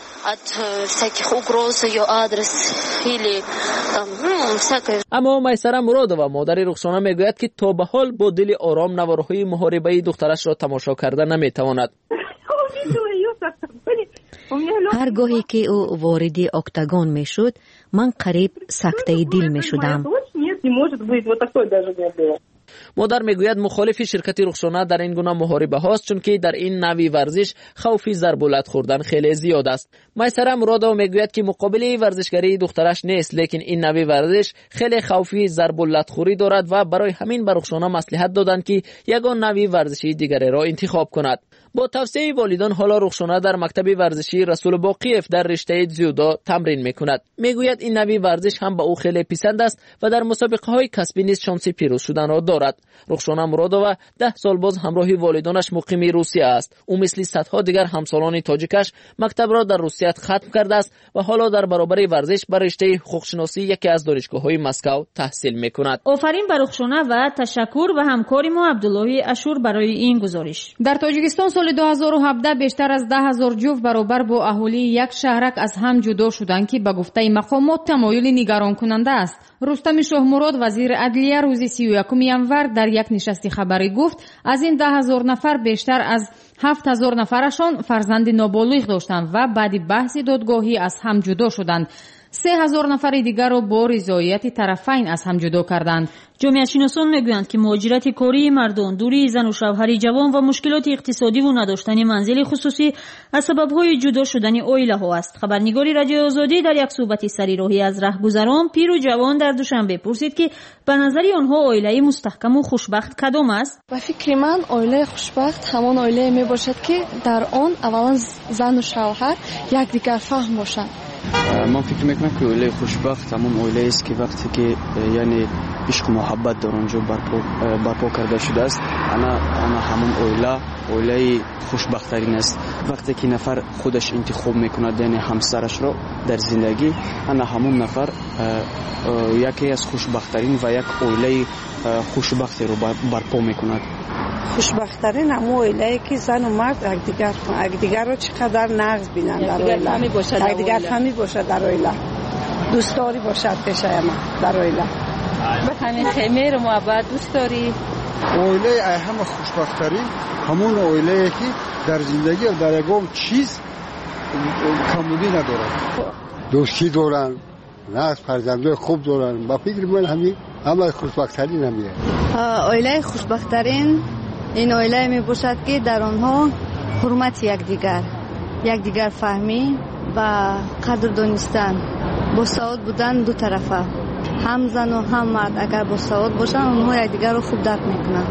اما میسره مرادova مادر رخشانه میگوید که تا به حال با دل آرام نوارهای محاربه دخترش را تماشا کرده نمیتواند. هر گاهی که او وارد اکتاگون میشد من قریب سکته دل میشدم. مادر میگوید مخالف شرکت رخشانه در این گونه محاربه هاست، چون که در این نوع ورزش خوف ضرب و لت خوردن خیلی زیاد است. میسره مرادova میگوید که مقابل ورزشگری دخترش نیست، لیکن این نوع ورزش خیلی خوفی ضرب و لت خوری دارد و برای همین به رخشانه مصلحت دادند که یگان نوع ورزشی دیگری را انتخاب کند. با توصیه والدان حالا رخشانه در مکتب ورزشی رسول باقیف در رشته جودو تمرین میکند. میگوید این نوع ورزش هم به او خیلی پسند است و در مسابقه های کسبی نیز شانس پیروز شدن را دارد. رخشانه مرادova 10 سال باز همراه والدانش مقیم روسیه است. او مثل صدها دیگر همسالان تاجیکش مکتب را در روسیه ختم کرده است و حالا در برابر ورزش بر رشته حقوق شناسی یکی از دانشگاه‌های مسکو تحصیل میکند. آفرین بر رخشانه و تشکر به همکار ما عبدالله اشور برای این گزارش. در تاجیکستان سال 2017 بیشتر از 10,000 جفت برابر با اهالی یک شهرک از هم جدا شدند که به گفته مقامات تمایل نگران کننده است. رستم شاهمراد وزیر عدلیه روز 31 ینور در یک نشست خبری گفت از این 10,000 نفر بیشتر از 7,000 نفرشان فرزند نابالغ داشتند و بعد بحث دادگاهی از هم جدا شدند. 3000 нафари дигарро бо ризоияти тарафайн аз ҳам ҷудо карданд. ҷомеиятшиносон мегӯянд ки муҳоҷирати кории мардон, дурии зану шавҳари ҷавон ва мушкилоти иқтисодиву надоштани манзили хусусӣ аз сабабҳои ҷудо шудани оилаҳо аст. хабарнигори радиои озодӣ дар як суҳбати сарироҳӣ аз раҳгузарон пиру ҷавон дар душанбе пурсид ки ба назари онҳо оилаи мустаҳкаму хушбахт кадом аст. ба фикри ман оилаи хушбахт ҳамон оилае мебошад ки дар он аввалан зану шавҳар якдигар фаҳм бошанд. ман фикр мекунам ки оилаи хушбахт ҳамон оилаест ки вақте ки яъне ишқу муҳаббат дар онҷо барпо карда шудааст, ана ҳамон оилаи хушбахттарин аст. вақте ки нафар худаш интихоб мекунад яъне ҳамсарашро дар зиндагӣ, ана ҳамон нафар яке аз хушбахттарин ва як оилаи хушбахтеро барпо мекунад. хушбахттарин ҳамон оилае ки зану мард якдигарро чӣ қадар нағз бинанд дар оила, якдигарфаҳмӣ бошад дар оила, дӯстдорӣ бошад пешая ман дар оила. ба ҳамин меҳру муҳаббат дӯстдорӣ. оилаи ҳама хушбахттарин ҳамон оилае ки дар зиндагӣ дар ягон чиз камулӣ надорад. дӯстӣ доранд, нағз фарзандои хуб доранд. ба фикри ман ҳамаи хушбахттарин ҳамин. оилаи хушбахттарин ин оилае мебошад ки дар онҳо ҳурмати якдигар фаҳмӣ ва қадр донистан, босавод будан ду тарафа, ҳам зану ҳам мард агар босавод бошанд, онҳо якдигарро хуб дарк мекунанд.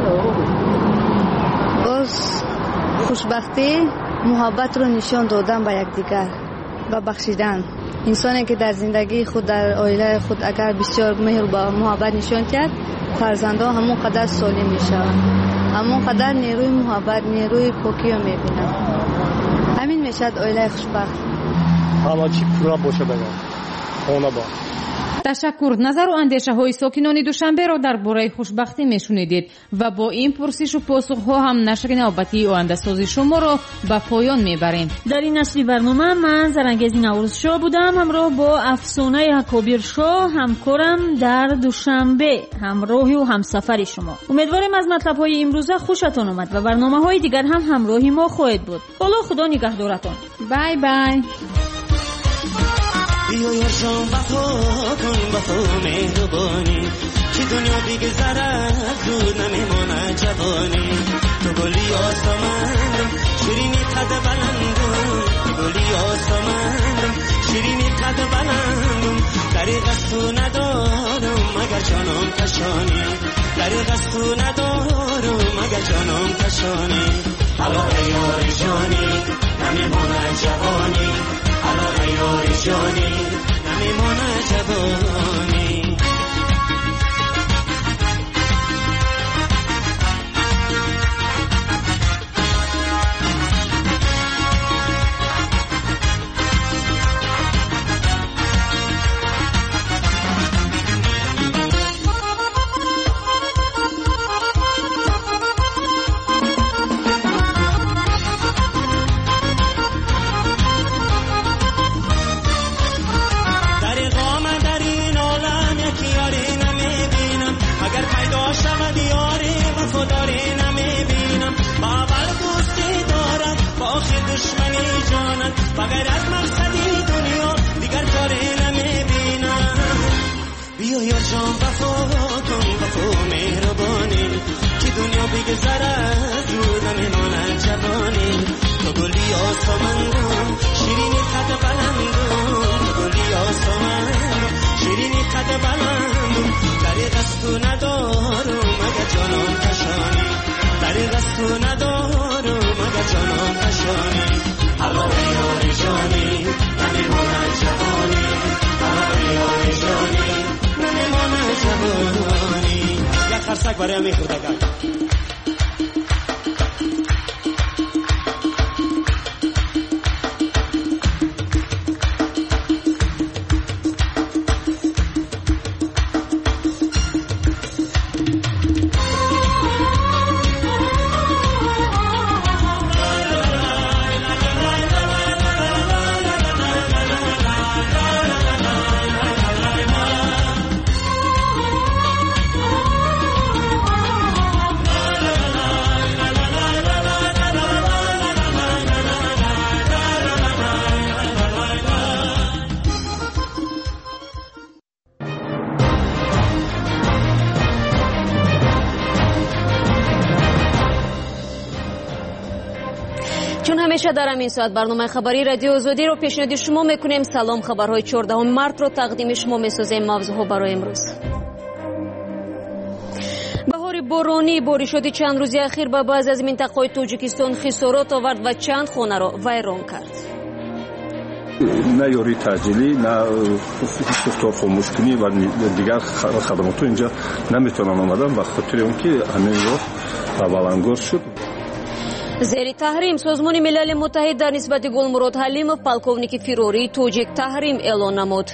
боз хушбахтӣ муҳаббатро нишон додан ба якдигар ва бахшидан. инсоне ки дар зиндагии худ, дар оилаи худ агар бисёр меҳру ба муҳаббат нишон диҳад, фарзандо ҳамон қадар солим мешаванд, ҳамон қадар нерӯи муҳаббат, нерӯи покиро мебинанд. ҳамин мешавад оилаи хушбахт. ҳама чӣ пурра бошад агар хона бо. ташаккур. назару андешаҳои сокинони душанберо дар бораи хушбахтӣ мешунидед ва бо ин пурсишу посухҳо ҳам нашри навбатии ояндасози шуморо ба поён мебарем. дар ин насли барнома ман зарангези наврӯзшоҳ будам, ҳамроҳ бо афсонаи ҳакобиршоҳ, ҳамкорам дар душанбе, ҳамроҳу ҳамсафари шумо. умедворем аз матлабҳои имрӯза хушатон омад ва барномаҳои дигар ҳам ҳамроҳи мо хоҳед буд. боло худо нигаҳдоратон. бай бай. بیا یارجان وفا کن وفا مهربانی که دنیا بگذرد زود نمیماند جوانی تو گلی آسمانم شیرینی قد بلندم تو گلی آسمانم شیرینی قد بلندم دریغ از تو ندارم مگر جانم کشانی دریغ از تو ندارم مگر جانم کشانی علاقه یار جانی نمیماند جوانی علاقه یار جانی نمیماند جوانی مگر از مقصدی دنیا دیگر کاری نمیبینم بیا یا جان وفا کن وفا مهربانی که دنیا بگذرد زود نمیماند جوانی تو گلی آسمانم شیرینی قد بلندم تو گلی آسمانم شیرینی قد بلندم دریغ از تو ندارم مگر جانم کشانی دریغ از تو ندارم مگر جانم کشانی علاقه یار جانی نمیماند جوانی علاقه یار جانی نمیماند جوانی یک خرسک برای همی خردگان همیشه در همین ساعت برنامه خبری رادیو آزادی رو پیشنهاد شما میکنیم. سلام، خبرهای 14 مارت رو تقدیم شما میسازیم. موضوعها برای امروز: بهار بارانی بارشات چند روزی اخیر به بعضی از منطقه‌های تاجیکستان خسارات آورد و چند خانه را ویران کرد. نه یاری تعجیلی، نه سوختار خاموش کنی و دیگر خدمات اینجا نمیتونن آمدن و خاطر اون که همین راه ولنگار شد. زیر تحریم سازمان ملل متحد در نسبت گلمرود حلیمов полковник فیروری توجیک تحریم اعلان نمود.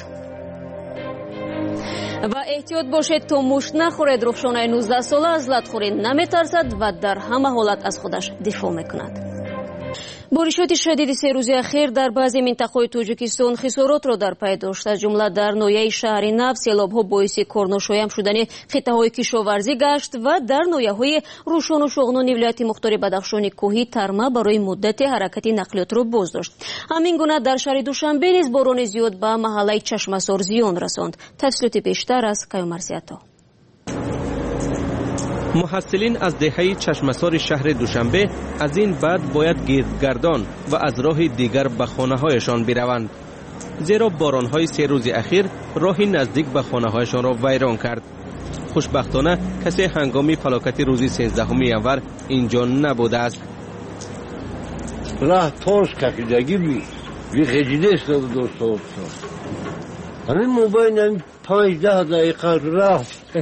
و احتیاط باشید تا مشت نخورید. رخشانه 19 ساله از لطخوری نمیترسد و در همه حالت از خودش دفاع میکند. بارشات شدید 3 روز اخیر در بعضی منطقه‌های تاجیکستان خسارات را در پی داشت. از جمله در ناحیه شهر نفت سیلاب‌ها باعث کارناشایم شدن خطه‌های کشاورزی گشت و در ناحیه‌های روشن و شغنان ولایت مختار بدخشان کوهی ترما برای مدت حرکت نقلیات را باز داشت. همین گونه در شهر دوشنبه نیز باران زیاد به محله چشمسار زیان رساند. تفصیلات بیشتر از کیومرسیاتا. محصلین از دهه چشمسار شهر دوشنبه از این بعد باید گردگردان و از راه دیگر به خانه‌هایشان بروند، زیرا باران‌های 3 روز اخیر راهی نزدیک به خانه‌هایشان را ویران کرد. خوشبختانه کسی هنگام فلاکت روز 13 ینور اینجا نبوده است. راه ترش کشیدگی بی خجیده است دوستان. همین موبایل 15 دقیقه راه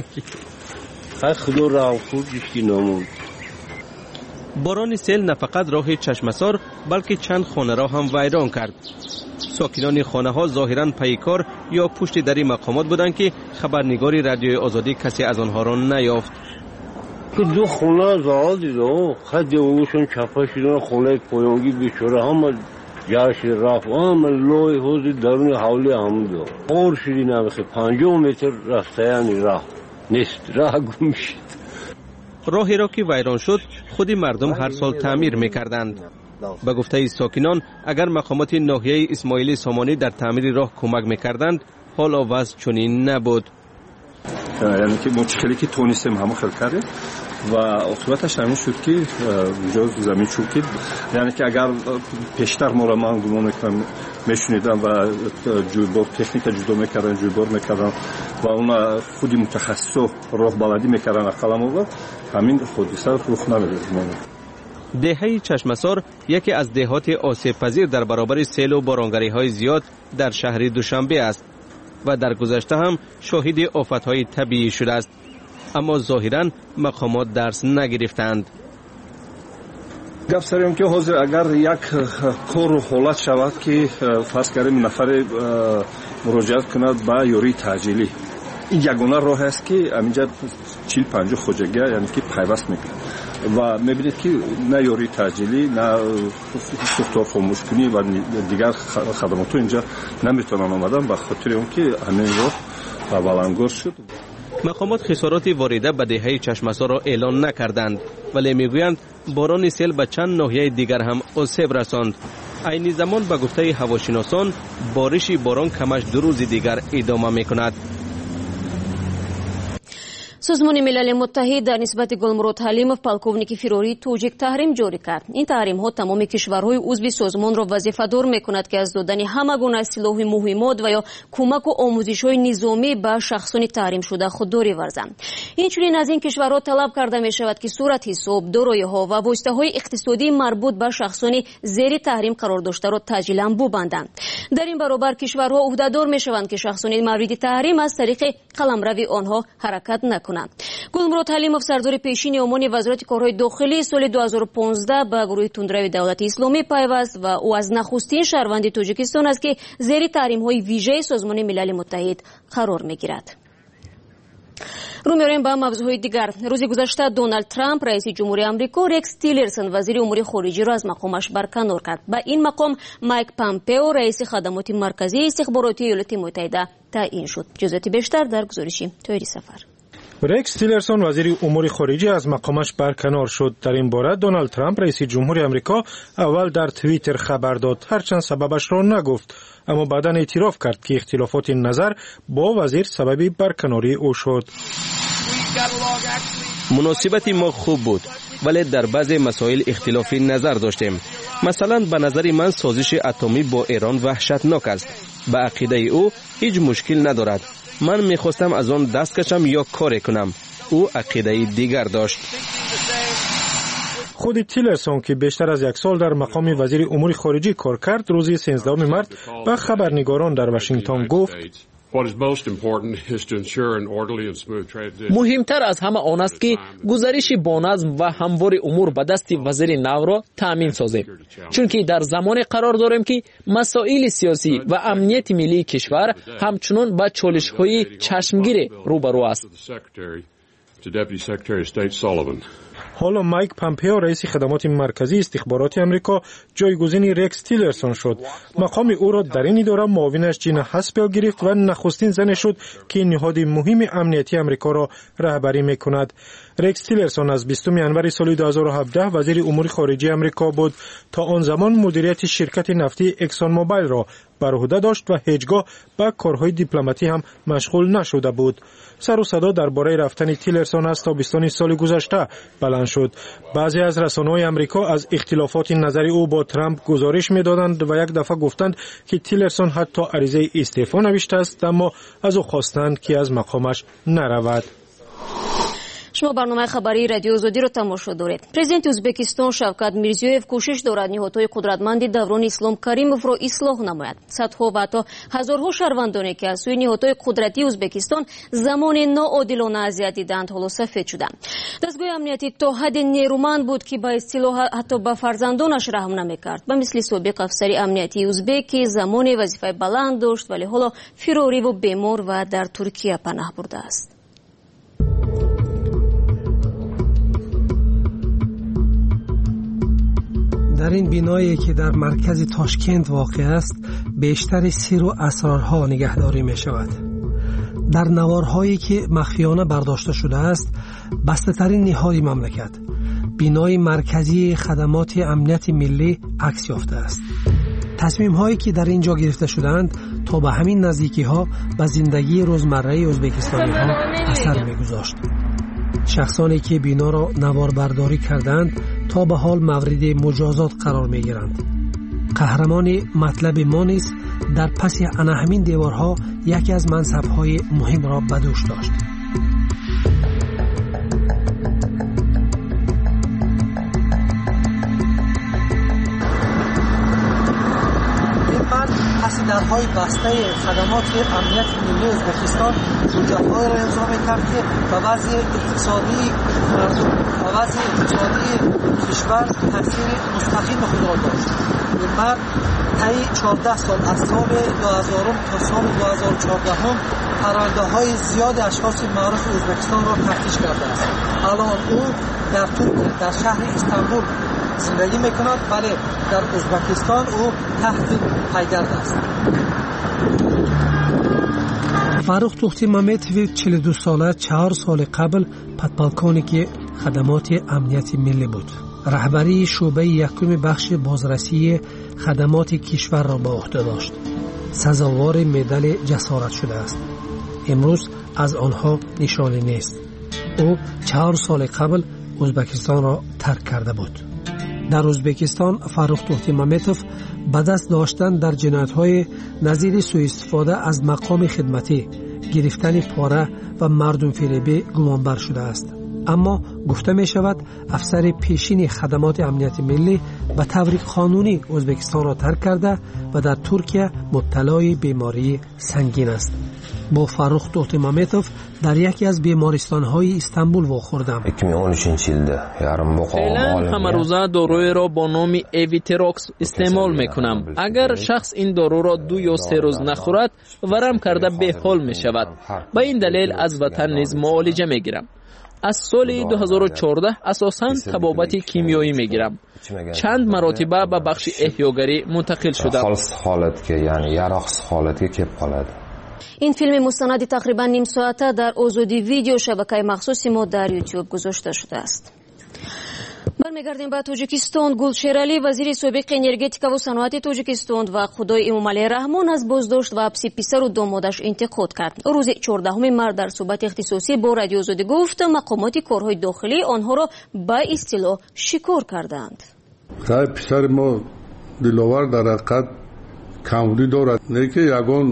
خدا را خوردش که نمود. باران سیل نه فقط راه چشمسار بلکه چند خانه را هم ویران کرد. ساکنان خانه ها ظاهراً پیکار یا پشت در مقامات بودند که خبرنگار رادیوی آزادی کسی از آنها را نیافت. دو خانه زال دیدم، خیلی اوشون چپا شدن، خانه پایانگی بیچاره همه جاش رفت، همه لای حوضی درون حولی هم دو اور شدی نمیخه 50 متر رفته یعنی راه نیست، راه گم شد. راهی را که ویران شد خودی مردم هر سال تعمیر میکردند. به گفته ساکنان اگر مقامات ناحیه اسماعیلی سامانی در تعمیر راه کمک میکردند حالا وضع چنین نبود. یعنی که مشکلی که تونستیم همه حل کردیم و عاقبتش همین شد که اونجا زمین چوکید. یعنی که اگر پیشتر ما را من گمان میکنم میشونیدم و جویبار تکنیک جدا میکردن، جویبار میکردن و اون خودی متخصص راه بلدی میکردن اقلا ما همین حادثه رخ نمیداد. دهه چشمسار یکی از دهات آسیب پذیر در برابر سیل و بارانگری های زیاد در شهر دوشنبه است و در گذشته هم شاهد آفت‌های طبیعی شده است، اما ظاهراً مقامات درس نگرفتند. گپ سریم که حاضر اگر یک کار حالت شود که فرض کنیم نفر مراجعت کند به یاری تعجیلی، این یگانه راه است که همینجا 40-50 خوجگی یعنی که پیوست میکنه و میبینید که نه یاری تعجیلی نه سوختار خاموش کنی و دیگر خدمات اینجا نمیتونن آمدن به خاطر اون که همین راه ولنگار شد. مقامات خسارات وارده به دهه چشمسار را اعلان نکردند ولی میگویند باران سیل به چند ناحیه دیگر هم آسیب رساند. عین زمان به گفته هواشناسان بارش باران کمش 2 روز دیگر ادامه میکند. سازمان ملل متحد در نسبت گلمرود حلیمов полковник فیروری توجیک تحریم جاری کرد. این تحریم ها تمام کشورهای عضو سازمان را وظیفه‌دار میکند که از دادن همه گونه سلاح مهمات و یا کمک و آموزش‌های نظامی به شخصان تحریم شده خودداری ورزند. اینچنین از این کشورها طلب کرده می شود که صورت حساب، دارایی‌ها و واسطه‌های اقتصادی مربوط به شخصان زیر تحریم قرار داشته را تاجیلاً ببندند. در این برابر کشورها عهده‌دار میشوند که شخصان مورد تحریم از طریق قلمرو آنها حرکت نکنند. گلمرود حلیمов سردار پیشین امور وزارت کارهای داخلی سال 2015 به گروه تندروی دولت اسلامی پیوست و او از نخستین شهروند تاجیکستان است که زیر تحریم‌های ویژه سازمان ملل متحد قرار می‌گیرد. رو می‌رویم به موضوعهای دیگر. روز گذشته دونالد ترامپ رئیس جمهوری آمریکا رکس تیلرسون وزیر امور خارجه را از مقامش برکنار کرد. به این مقام مایک پامپئو رئیس خدمات مرکزی استخباراتی ایالات متحده تعیین شد. جزئیات بیشتر در گزارش تویری سفر. رکس تیلرسون وزیر امور خارجه از مقامش برکنار شد. در این باره دونالد ترامپ رئیس جمهوری آمریکا اول در توییتر خبر داد، هرچند سببش را نگفت، اما بعداً اعتراف کرد که اختلافات نظر با وزیر سبب برکناری او شد. مناسبت ما خوب بود، ولی در بعضی مسائل اختلافی نظر داشتیم. مثلا به نظر من سازش اتمی با ایران وحشتناک است. به عقیده او هیچ مشکل ندارد. من میخواستم از آن دست کشم یا کار کنم. او عقیده دیگر داشت. خود تیلرسون که بیشتر از 1 سال در مقام وزیر امور خارجه کار کرد، روز 13 مارس به خبرنگاران در واشنگتن گفت مهمتر از همه آن است که گزارش با نظم و هموار امور به دست وزیر نو را تأمین سازیم، چون که در زمان قرار داریم که مسائل سیاسی و امنیت ملی کشور همچنان با چالش‌های چشمگیر روبرو است. حالا مایک پامپئو رئیس خدمات مرکزی استخبارات آمریکا جایگزین رکس تیلرسون شد. مقام او را در این اداره معاونش جین هاسپل گرفت و نخستین زن شد که نهاد مهم امنیتی آمریکا را رهبری میکند. رکس تیلرسون از 20 ژانویه سال 2017 وزیر امور خارجه آمریکا بود. تا آن زمان مدیریت شرکت نفتی اکسون موبایل را بر عهده داشت و هیچگاه به کارهای دیپلماتی هم مشغول نشده بود. سر و صدا درباره رفتن تیلرسون از تابستان سال گذشته بلند شد. بعضی از رسانه‌های آمریکا از اختلافات نظری او با ترامپ گزارش می‌دادند و یک دفعه گفتند که تیلرسون حتی عریضه استعفا نوشته است، اما از او خواستند که از مقامش نرود. شما برنامه خبری رادیو آزادی رو تماشا دارید. پرزیدنت ازبکستان شавкат مирзиёев کوشش دارد نهادهای قدرتمند دوران اسلام کریمов را اصلاح نماید. صدها و حتی هزارها شهروندانی که از سوی نهادهای قدرتی ازبکستان زمان ناعادلانه اذیت دیدند حالا سفید شدند. دستگاه امنیتی تا حد نیرومند بود که با اصطلاح حتی به فرزندانش رحم نمیکرد. به مثل سابق افسر امنیتی ازبک که زمان وظیفه بلند داشت ولی حالا فراری و بیمار و در ترکیه پناه برده است. در این بینایی که در مرکز تاشکند واقع است، بیشتر سر و اسرارها نگهداری می شود. در نوارهایی که مخفیانه برداشته شده است، بسته‌ترین نهاد مملکت، بینای مرکزی خدمات امنیت ملی عکس یافته است. تصمیم‌هایی که در اینجا گرفته شدند تا به همین نزدیکی‌ها به زندگی روزمره ازبکستانی‌ها اثر می‌گذاشت. شخصانی که بینا را نواربرداری کردند تا به حال مورد مجازات قرار می گیرند. قهرمان مطلب ما نیز در پس همین دیوارها یکی از منصب‌های مهم را به دوش داشت. پس درهای بسته خدمات امنیت ملی ازبکستان حجت‌هایی را امضا می‌کرد که به وضع اقتصادی کشور تاثیر مستقیم خود را داشت. این مرد طی 14 سال از سال 2000 تا سال 2014 پرونده‌های زیاد اشخاص معروف ازبکستان را تفتیش کرده است. الان او در ترکیه در شهر استانبول زندگی میکند، ولی در ازبکستان او تحت پیگرد است. فاروق توختیمامتوف 42 ساله 4 سال قبل پادپالکونیک خدمات امنیت ملی بود. رهبری شعبه یکم بخش بازرسی خدمات کشور را به عهده داشت. سزاوار مدال جسارت شده است. امروز از آنها نشانی نیست. او 4 سال قبل ازبکستان را ترک کرده بود. در ازبکستان فاروق توختیمامتوف به دست داشتن در جنایت‌های نظیر سوء استفاده از مقام خدمتی، گرفتن پاره و مردم فریبی گمانبر شده است. اما گفته می شود افسر پیشین خدمات امنیت ملی به طور قانونی ازبکستان را ترک کرده و در ترکیه مبتلای بیماری سنگین است. با فاروق توختیمامتوف در یکی از بیمارستان‌های استانبول واخوردم. 2013 یارم فعلا همه روزه داروی را با نام اویتروکس استعمال میکنم. اگر شخص این دارو را 2 یا 3 روز نخورد ورم کرده به حال می شود. به این دلیل از وطن نیز معالجه میگیرم. از سال 2014 اساساً طبابت کیمیایی میگیرم. چند مرتبه به بخش احیاگری منتقل شدم. حالت که یعنی یراقص حالتی که قالد. این فیلم مستند تقریبا نیم ساعته در آزادی ویدیو شبکه مخصوص ما در یوتیوب گذاشته شده است. бармегардем ба тоҷикистон. Гулшералӣ, вазири собиқи энергетикаву саноати тоҷикистон ва худои Эмомалӣ Раҳмон аз боздошт ва ҳабси писару домодаш интиқод кард. рӯзи 14 март дар суҳбати ихтисосӣ бо радиозодӣ гуфт, мақомоти корҳои дохилӣ онҳоро ба истилоҳ шикор карданд. хай писари мо диловар дар ҳақиқат камбудӣ дорад, не ки ягон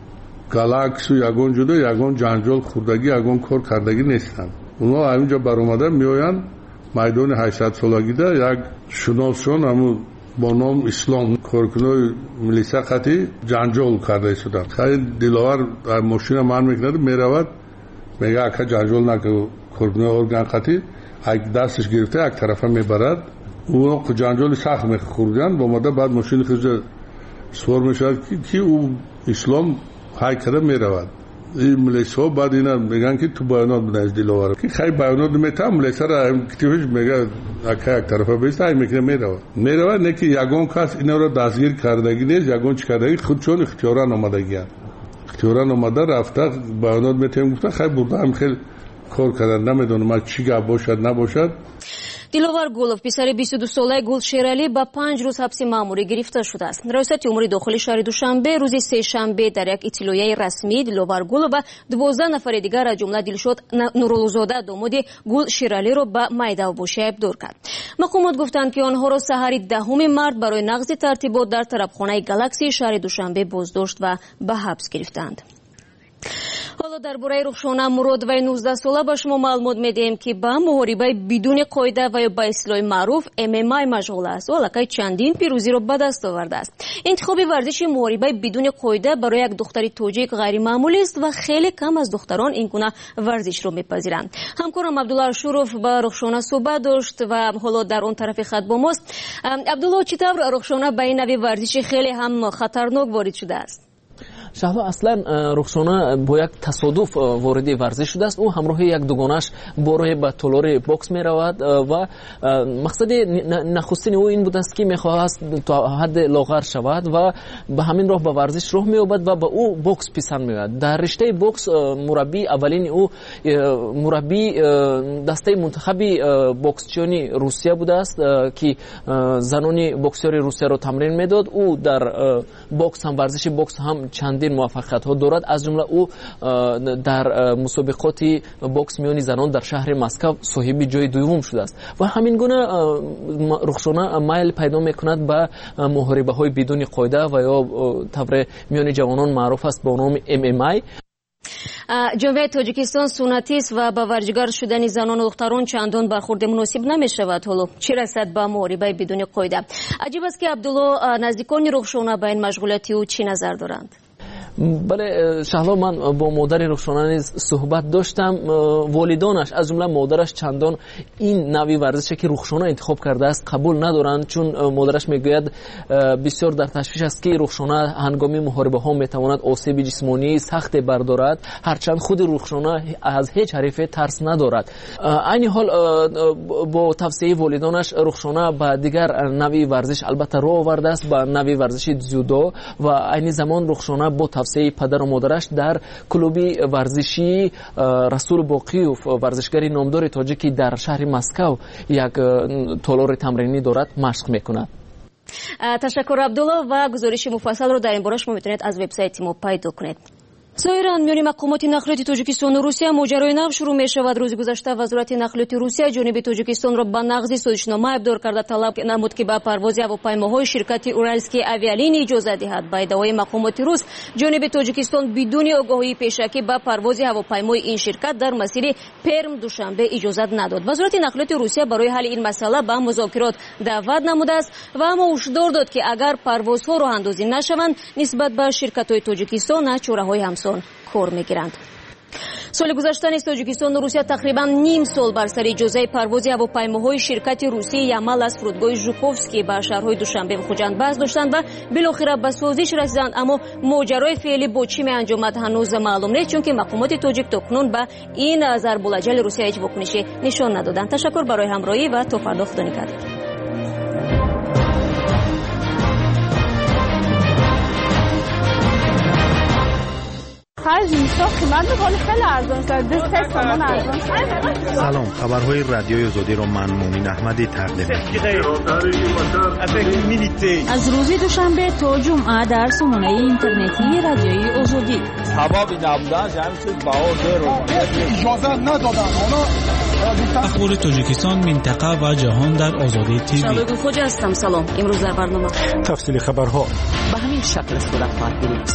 галаксу ягон ҷудо ягон ҷанҷол хурдагӣ ягон кор кардагӣ нестанд. онҳо ҳаминҷо баромада меоянд майдони 800 солагида як шуносшон ҳамун бо ном ислом коркунои милисақати ҷанҷол карда истоданд. хай диловар мошина ман мекунад, меравад, мега ака ҷанҷол наку, коркунои органқатӣ як дасташ гирифта як тарафа мебарад, ӯ ҷанҷоли сахт мехӯрданд, бомада баъд мошини хиза суор мешавад ки ӯ ислом ҳай када меравад. این ملیسا بعد اینا میگن که تو بیانات بدن از دلوار که خیلی بیانات میتونم ملیسا را کتیبش میگه یک طرفه بیست های میکنه میروه نه که یگان کس اینا را دستگیر کردگی نیست، یگان چی کردگی خود چون اختیاران آمدگی هست، اختیاران آمده رفته بیانات میتونم گفتن خیلی بوده هم خیلی کار کردن، نمیدونم چی گپ باشد نباشد. диловар Гулов, писари 22 солаи Гулшералӣ ба 5 рӯз ҳабси маъмурӣ гирифта шудааст. раёсати умури дохили шаҳри Душанбе рӯзи сешанбе дар як иттилояи расмӣ диловар Гулов ва 12 нафари дигар аз ҷумла Дилшод Нурулзода домоди Гулшералиро ба майдавбошӣ айбдор кард. мақомот гуфтанд ки онҳоро саҳари 10 март барои нақзи тартибот дар тарабхонаи Галаксии шаҳри Душанбе боздошт ва ба ҳабс гирифтанд. ҳоло дар бораи Рухшона Муродоваи 19 сола ба шумо маълумот медиҳем ки ба муҳорибаи бидуни қоида ва ё ба истлоҳи маъруф ММА машғул аст ва аллакай чандин пирӯзиро ба даст овардааст. интихоби варзиши муҳорибаи бидуни қоида барои як духтари тоҷик ғайримаъмулист ва хеле кам аз духтарон ин гуна варзишро мепазиранд. ҳамкорам Абдулла Ашуров ба Рухшона суҳбат дошт ва ҳоло дар он тарафи хат бо мост. Абдулла, чӣ тавр Рухшона ба ин нави варзиши хеле ҳам хатарнок ворид шудааст? шаҳло аслан Рухшона бо як тасодуф вориди варзиш шудааст. ӯ ҳамроҳи як дугонаш бо роҳи ба толори бокс меравад ва мақсади нахустини ӯ ин будааст ки мехоҳаст то ҳадде лоғар шавад ва ба ҳамин роҳ ба варзиш роҳ меёбад ва ба ӯ бокс писанд меояд. дар риштаи бокс мураббии аввалини ӯ мураббии дастаи мунтахаби боксчиёни Русия будааст ки занони боксёри Русияро тамрин медод. ӯ дар бокс ҳам варзиши бокс ҳам чандин муваффақиятҳо дорад. аз ҷумла ӯ дар мусобиқоти бокс миёни занон дар шаҳри Москав соҳиби ҷои дуюм шудааст ва ҳамин гуна Рухшона майл пайдо мекунад ба муҳорибаҳои бидуни қоида ва ё тавре миёни ҷавонон маъруф аст бо номи MMA. ҷомеаи Тоҷикистон суннатист ва ба варҷигар шудани занону духтарон чандон бархурди муносиб намешавад. ҳоло чӣ расад ба муҳорибаи бидуни қоида? аҷиб аст ки Абдулло, наздикони Рухшона ба ин машғулияти ӯ чӣ назар доранд? бале шаҳло, ман бо модари Рухшона низ суҳбат доштам. волидонаш аз ҷумла модараш чандон ин нави варзише ки Рухшона интихоб кардааст қабул надоранд, чун модараш мегӯяд бисёр дар ташвиш аст ки Рухшона ҳангоми муҳорибаҳо метавонад осеби ҷисмонии сахте бардорад, ҳарчанд худи Рухшона аз ҳеҷ ҳарифе тарс надорад. айни ҳол бо тавсияи волидонаш Рухшона ба дигар нави варзиш албатта роҳ овардааст, ба нави варзиши дзюдо ва айни замон Рухшона бо тавсияи падару модараш дар клуби варзишии Расул Боқиев, варзишгари номдори тоҷики дар шаҳри Москав, як толори тамринӣ дорад, машқ мекунад. ташаккур Абдулло ва гузориши муфассалро дар ин бора шумо метавонед аз вебсайти мо пайдо кунед. соиран миёни мақомоти нақлиёти Тоҷикистону Русия моҷарои нав шурӯъ мешавад. рӯзи гузашта вазорати нақлиёти Русия ҷониби Тоҷикистонро ба нақзи созишнома айбдор карда талаб намуд ки ба парвози ҳавопаймоҳои ширкати Уральские авиалинии иҷозат диҳад. ба иддаои мақомоти рус, ҷониби Тоҷикистон бидуни огоҳии пешакӣ ба парвози ҳавопаймои ин ширкат дар масири Перм-Душанбе иҷозат надод. вазорати нақлиёти Русия барои ҳалли ин масъала ба музокирот даъват намудааст ва ҳамон ҳушдор дод ки агар парвозҳо роҳандозӣ нашаванд, нисбат ба ширкатҳои Тоҷикистон аз чораҳои ҳамсон кор мегиранд. соли гузашта низ Тоҷикистону Русия тақрибан ним сол бар сари иҷозаи парвози ҳавопаймоҳои ширкати русии Ямал аз фурудгоҳи Жуковский ба шаҳрҳои Душанбе ва Хуҷанд баҳс доштанд ва билохира ба созиш расиданд, аммо моҷарои феълӣ бо чӣ меанҷомад ҳанӯз маълум нест, чунки мақомоти тоҷик токунун ба ин зарбулаҷали Русия ҳеҷ вокуниши нишон надоданд. ташаккур барои ҳамроҳӣ ва то фардо худо нигаҳдор. خرج میساخت قیمت ولی خیلی ارزان شد. 3 تومان ارزان شد. سلام، خبرهای رادیوی آزادی را من مومین احمدی تقدیم از روز دوشنبه تا جمعه در سامانه اینترنتی رادیوی آزادی. حبابی نبودن جمعیت باور اجازه ندادن. اخبار تاجیکستان، منطقه و جهان در آزادی تیوی. شبکه خوج هستم. سلام. امروز در برنامه تفصیل خبرها به همین شکل صورت خواهد گرفت.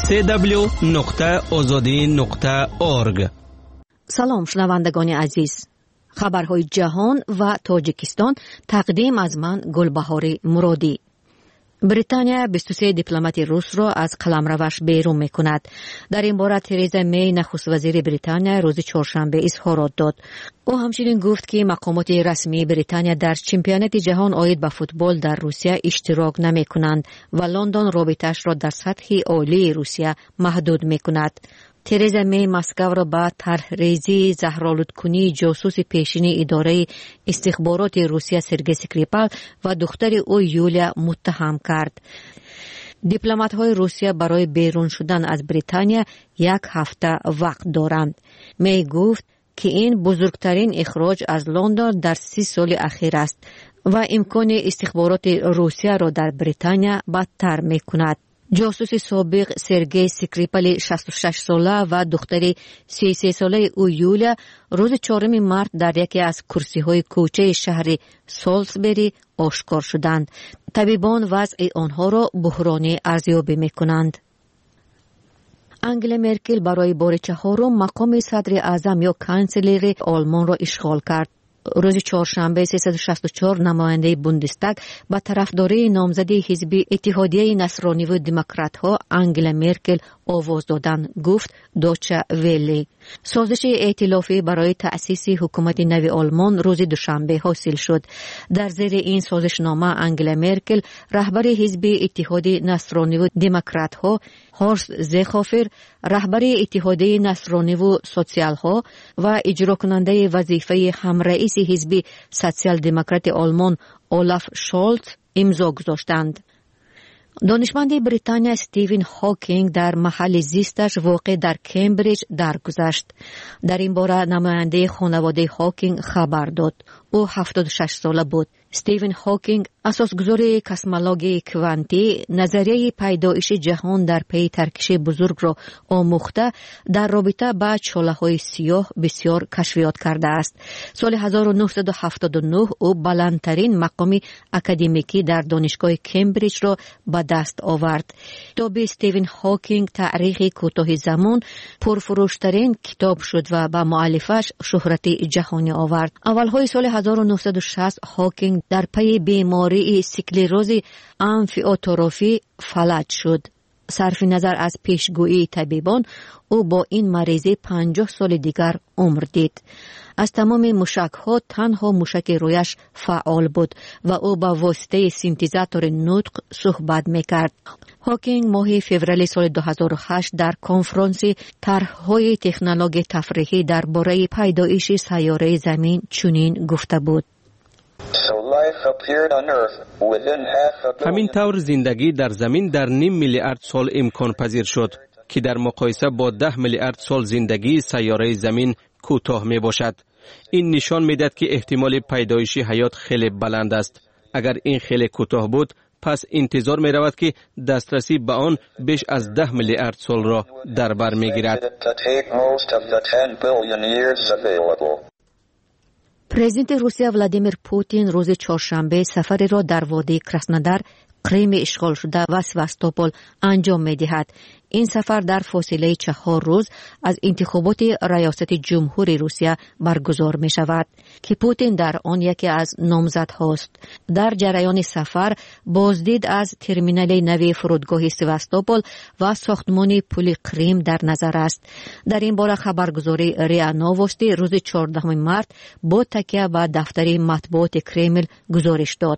www.azadi.org. سلام شنوندگان عزیز. خبرهای جهان و تاجیکستان تقدیم از من گلبهار مرادی. بریتانیا 23 دیپلمات روس را از قلمروش بیرون می‌کند. در این باره تریزا می نخست وزیر بریتانیا روز چهارشنبه اظهارات داد. او همچنین گفت که مقامات رسمی بریتانیا در چمپیونات جهان عاید به فوتبال در روسیه اشتراک نمی‌کنند و لندن رابطه‌اش را در سطح عالی روسیه محدود می‌کند. تریزا می مسکو را با طرحریزی زهرآلودکنی جاسوس پیشین اداره استخبارات روسیه سرگئی اسکریپال و دختر او یولیا متهم کرد. دیپلمات‌های روسیه برای بیرون شدن از بریتانیا 1 هفته وقت دارند. می گفت که این بزرگترین اخراج از لندن در 30 سال اخیر است و امکان استخبارات روسیه را در بریتانیا بدتر می‌کند. جاسوس سابق سرگئی اسکریپال 66 ساله و دختر 33 ساله او یولیا روز 4 مارس در یکی از کرسی‌های کوچه شهر سالزبری آشکار شدند. طبیبان وضع آنها را بحرانی ارزیابی می‌کنند. انگلا مرکل برای بار چهارم مقام صدر اعظم یا کانسلر آلمان را اشغال کرد. روز چهارشنبه 364 نماینده بوندستاگ با طرفداری نامزدی حزب اتحادیه نصرانی و دموکرات ها انگلا مرکل آواز دادند، گفت دوچه ویلی. سازش ائتلافی برای تأسیس حکومت نو آلمان روز دوشنبه حاصل شد. در زیر این سازشنامه انگلا مرکل رهبر حزب اتحاد نصرانی و دموکرات ها، هورست زخافر رهبر اتحادیه نصرانی و سوسیال ها و اجرا کننده وظیفه همرئیس حزب سوسیال دموکرات آلمان اولاف شولز امضا گذاشتند. دانشمند بریتانیا استیون هاکینگ در محل زیستش واقع در کمبریج درگذشت. در این باره نماینده خانواده هاکینگ خبر داد. او 76 ساله بود. استیون هاکینگ اساسگذار کسمولوژی کوانتی نظریه پیدایش جهان در پی ترکش بزرگ را آموخته در رابطه با چاله‌های سیاه بسیار کشفیات کرده است. سال 1979 او بلندترین مقام اکادمیکی در دانشگاه کمبریج را به دست آورد. کتاب استیون هاکینگ تاریخ کوتاه زمان پرفروشترین کتاب شد و با مؤلفش شهرت جهانی آورد. اولهای سال 1960 هاکینگ در پی بیماری اسکلروز آمفی‌آتروفی فلج شد. صرف نظر از پیشگویی طبیبان او با این مریضی 50 سال دیگر عمر دید. از تمام موشک‌ها تنها موشک رویش فعال بود و او با واسطه سینتزاتور نطق صحبت می‌کرد. هاکینگ ماه فوریه سال 2008 در کنفرانس طرح‌های تکنولوژی تفریحی درباره پیدایش سیاره زمین چنین گفته بود: همین طور زندگی در زمین در 0.5 میلیارد سال امکان پذیر شد که در مقایسه با 10 میلیارد سال زندگی سیاره زمین کوتاه می باشد. این نشان می دهد که احتمال پیدایش حیات خیلی بلند است. اگر این خیلی کوتاه بود، پس انتظار می رود که دسترسی به آن بیش از 10 میلیارد سال را در بر می گیرد. پرزیدنت روسیه ولادیمیر پوتین روز چهارشنبه سفری را در وادی کراسنودار، کریم اشغال شده و سواستوپول انجام می دهد. این سفر در فاصله 4 روز از انتخابات ریاست جمهوری روسیه برگزار می شود که پوتین در آن یکی از نامزدهاست. در جریان سفر بازدید از ترمینال نو فرودگاه سواستوپول و ساختمان پل کریم در نظر است. در این باره خبرگزاری ریا نووستی روز 14 مارس با تکیه به دفتر مطبوعات کرمل گزارش داد.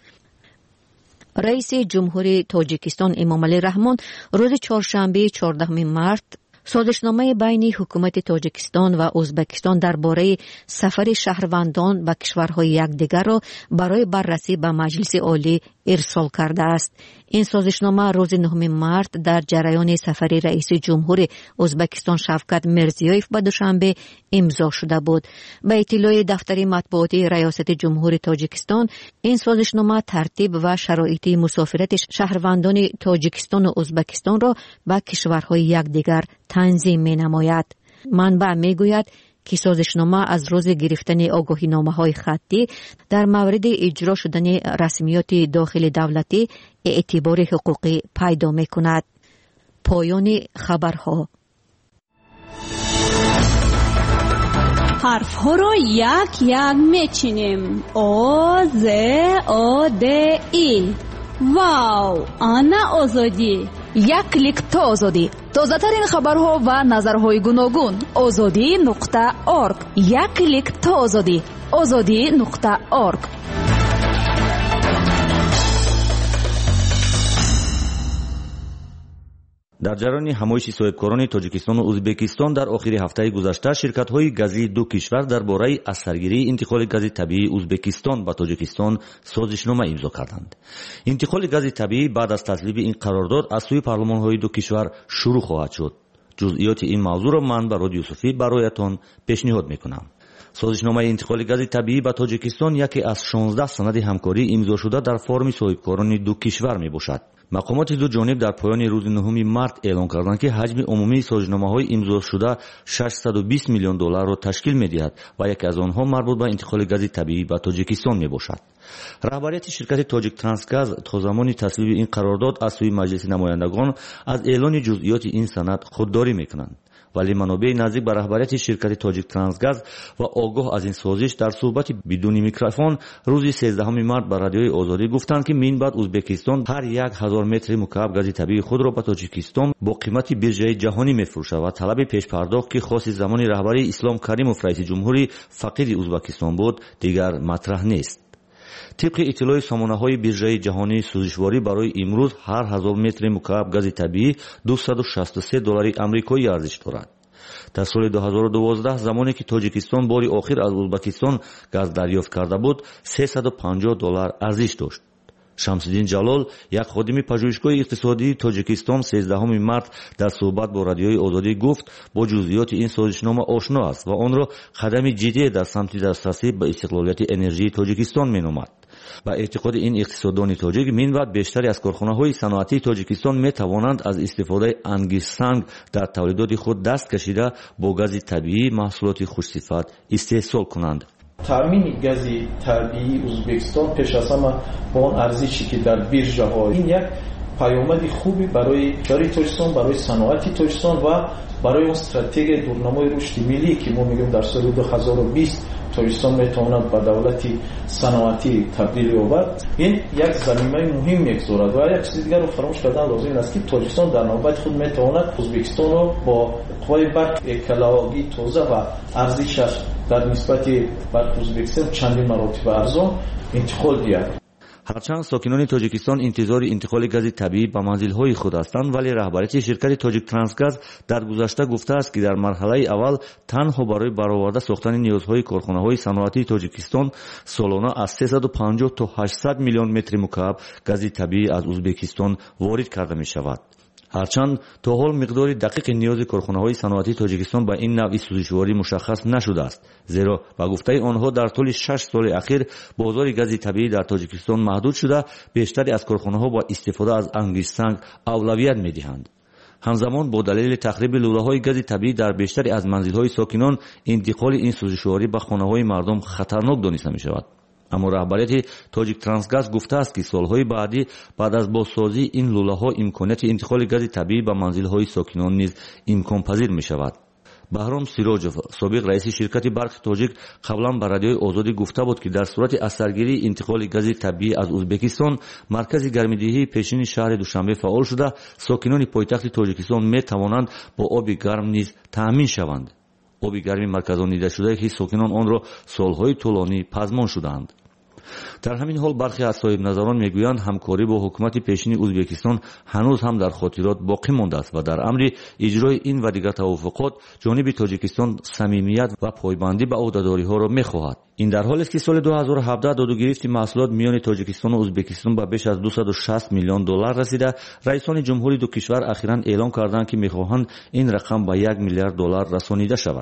رئیس جمهوری تاجیکستان امامعلی رحمان روز چهارشنبه 14 مارس سازشنامه بین حکومت تاجیکستان و ازبکستان درباره سفر شهروندان به کشورهای یکدیگر را برای بررسی به مجلس عالی ارسال کرده است. این سازشنامه روز 9 مارس در جریان سفر رئیس جمهور ازبکستان شوکت میرزیویف به دوشنبه امضا شده بود. به اطلاع دفتر مطبوعاتی ریاست جمهور تاجیکستان، این سازشنامه ترتیب و شرایط مسافرت شهروندان تاجیکستان و ازبکستان را به کشورهای یکدیگر تنظیم می‌نماید. منبع میگوید که سازشنامه از روز گرفتن آگاهینامه‌های خطی در مورد اجرا شدن رسمیات داخل دولتی اعتبار حقوقی پیدا می‌کند. پایان خبرها. حرف‌ها را یک یک می‌چینیم. آ ز آ د ای. واو، آنا آزادی. یک کلیک تا آزادی. تازه‌ترین خبرها و نظرهای گوناگون. azadi.org. یک کلیک تا آزادی. azadi.org. در جریان همایش صاحبکاران تاجیکستان و ازبکستان در آخر هفته گذشته شرکت‌های گازی دو کشور درباره اثرگیری انتقال گاز طبیعی ازبکستان به تاجیکستان سازشنامه امضا کردند. انتقال گاز طبیعی بعد از تصویب این قرارداد از سوی پارلمان‌های دو کشور شروع خواهد شد. جزئیات این موضوع را من به رادیو صوفی برایتان پیشنهاد می‌کنم. سازشنامه انتقال گاز طبیعی به تاجیکستان یکی از 16 سند همکاری امضا شده در فرم صاحبکاران دو کشور میباشد. مقامات دو جانب در پایان روز 9 مارس اعلام کردند که حجم عمومی سازشنامه‌های امضا شده 620 میلیون دلار را تشکیل می‌دهد و یکی از آنها مربوط به انتقال گاز طبیعی به تاجیکستان میباشد. رهبریت شرکت تاجیک ترانسگاز تا زمان تصویب این قرارداد از سوی مجلس نمایندگان از اعلان جزئیات این سند خودداری می‌کنند. ولی منابع نزدیک به رهبریت شرکت تاجیک ترانسگاز و آگاه از این سازش در صحبت بدون میکروفون روز 13 مارس به رادیوی آزادی گفتند که من بعد ازبکستان هر 1000 متر مکعب گاز طبیعی خود را به تاجیکستان با قیمت بیرژه جهانی میفروشد و طلب پیش پرداخت که خاص زمان رهبری اسلام کریموف رئیس جمهوری فقید ازبکستان بود دیگر مطرح نیست. طبق اطلاع سامانه‌های بیرژه جهانی سوزشواری برای امروز هر 1000 متر مکعب گاز طبیعی 263 دلار آمریکایی ارزش دارد. در سال 2012 زمانی که تاجیکستان باری آخر از ازبکستان گاز دریافت کرده بود 350 دلار ارزش داشت. شمس‌الدین جلال یک خادم پژوهشگاه اقتصادی تاجیکستان 13 مارس در صحبت با رادیوی آزادی گفت با جزئیات این سازشنامه آشنا است و آن را قدمی جدی در سمت دسترسی به استقلالیت انرژی تاجیکستان مینامد. با اعتقاد این اقتصاددان تاجیک منبع بیشتری از کارخانه‌های صنعتی تاجیکستان می‌توانند از استفاده انگیزسنگ در تولیدات خود دست کشیده با گاز طبیعی محصولات خوش‌صفت استحصال کنند. تامین گاز طبیعی ازبکستان پیش از همه با اون ارزشی که در بیرژه ها این یک پیامد خوبی برای کشور تاجیکستان، برای صنعت تاجیکستان و برای اون استراتژی دورنمای رشد ملی که ما میگیم در سال 2020 تاجیکستان میتواند به دولتی صنعتی تبدیل یابد. این یک زمینه مهم میگذارد و یک چیز دیگر رو فراموش کردن لازم است که تاجیکستان در نوبت خود میتواند ازبکستان را با قوای برق اکولوژی تازه و ارزشش در نسبت برق ازبکستان چندین مراتب ارزان انتقال دهد. هرچند ساکنان تاجیکستان انتظار انتقال گاز طبیعی به منزل‌های خود هستند، ولی رهبریت شرکت تاجیک ترانسگاز در گذشته گفته است که در مرحله اول تنها برای برآورده ساختن نیازهای کارخانه‌های صنعتی تاجیکستان سالانه از 350 تا 800 میلیون متر مکعب گاز طبیعی از ازبکستان وارد کرده می‌شود. هرچند تا حال مقدار دقیق نیاز کارخانه‌های صنعتی تاجیکستان با این نوع سوزشواری مشخص نشده است، زیرا به گفته آنها در طول 6 سال اخیر بازار گاز طبیعی در تاجیکستان محدود شده، بیشتری از کارخانه‌ها با استفاده از انگیزسنگ اولویت می‌دهند. همزمان با دلیل تخریب لوله‌های گاز طبیعی در بیشتری از منزل‌های ساکنان انتقال این سوزشواری به خانه‌های مردم خطرناک دانسته می‌شود. اما رهبریت تاجیک ترانسگاز گفته است که سالهای بعدی بعد از بازسازی این لوله‌ها امکانیت انتقال گاز طبیعی به منزل‌های ساکنان نیز امکان پذیر می‌شود. بهرام سیراجوف سابق رئیس شرکت برق تاجیک قبلا به رادیوی آزادی گفته بود که در صورت اثرگیری انتقال گاز طبیعی از ازبکستان مرکز گرمدهی پیشین شهر دوشنبه فعال شده، ساکنان پایتخت تاجیکستان می‌توانند با آب گرم نیز تامین شوند. آب گرم مرکزانیده شده که ساکنان آن را سالهای طولانی پزمان شدند. در همین حال برخی از صاحب نظران میگویند همکاری با حکومت پیشین ازبکستان هنوز هم در خاطرات باقی مانده است و در امر اجرای این و دیگر توافقات جانب تاجیکستان صمیمیت و پایبندی به عهده‌داری‌ها را می‌خواهد. این در حالی است که سال 2017 دادوگیری محصولات میان تاجیکستان و ازبکستان به بیش از 260 میلیون دلار رسیده. رئیسان جمهوری دو کشور اخیراً اعلام کردند که می‌خواهند این رقم به 1 میلیارد دلار رسانیده شود.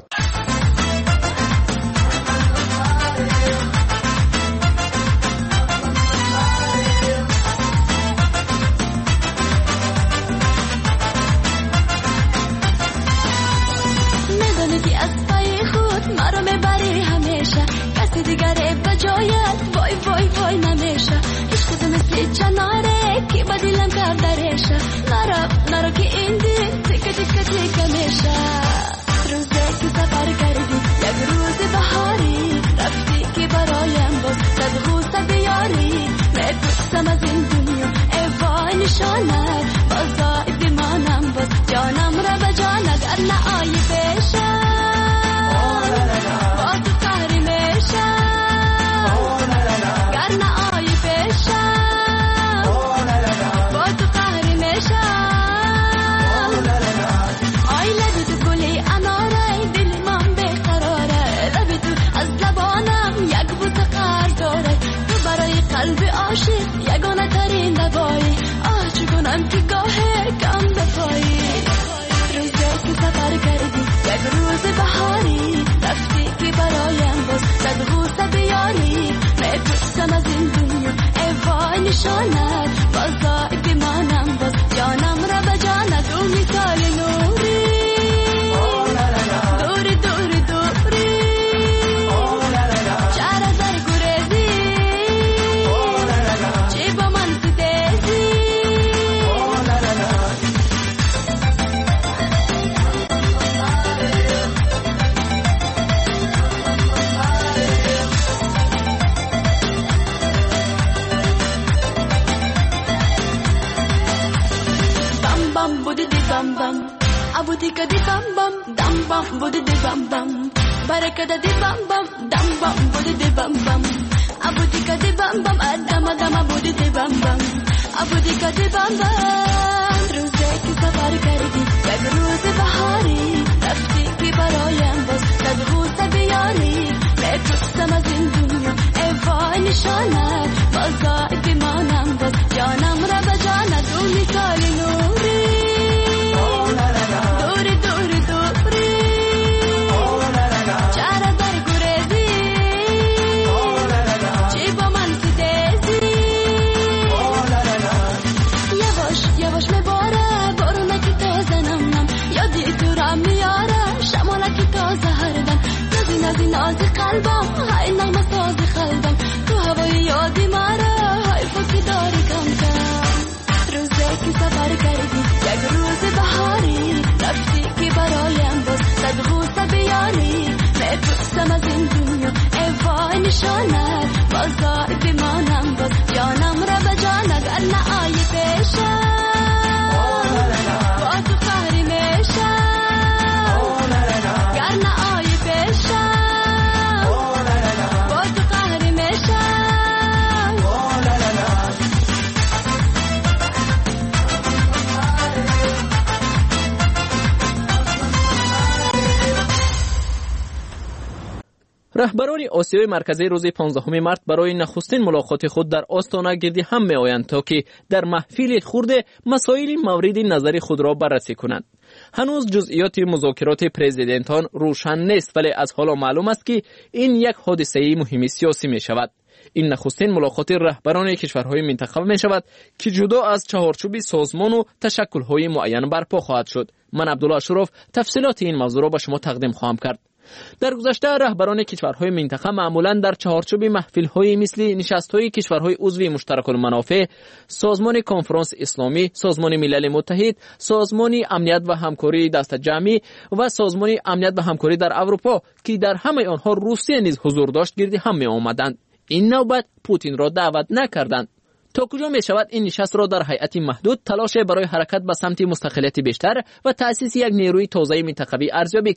رهبران آسیای مرکزی روز 15 مارس برای نخستین ملاقات خود در آستانه گردی هم می‌آیند تا که در محفل خرد مسائل مورد نظر خود را بررسی کنند. هنوز جزئیات مذاکرات پرزیدنتان روشن نیست، ولی از حالا معلوم است که این یک حادثه مهم سیاسی می شود. این نخستین ملاقات رهبران کشورهای منطقه می شود که جدا از چهارچوب سازمان و تشکل‌های معین برپا خواهد شد. من عبدالله اشرف تفصیلات این موضوع را به شما تقدیم خواهم کرد. در گذشته رهبران کشورهای منطقه معمولاً در چهارچوب محفل‌های مثل نشست‌های کشورهای عضو مشترک المنافع، سازمان کنفرانس اسلامی، سازمان ملل متحد، سازمان امنیت و همکاری دست جمعی و سازمان امنیت و همکاری در اروپا که در همه آنها روسیه نیز حضور داشت گرد هم می آمدند. این نوبت پوتین را دعوت نکردند. تا کجا می شود این نشست را در هیئت محدود تلاش برای حرکت به سمت مستقلیت بیشتر و تأسیس یک نیروی تازه منطقوی ارزیابی کرد؟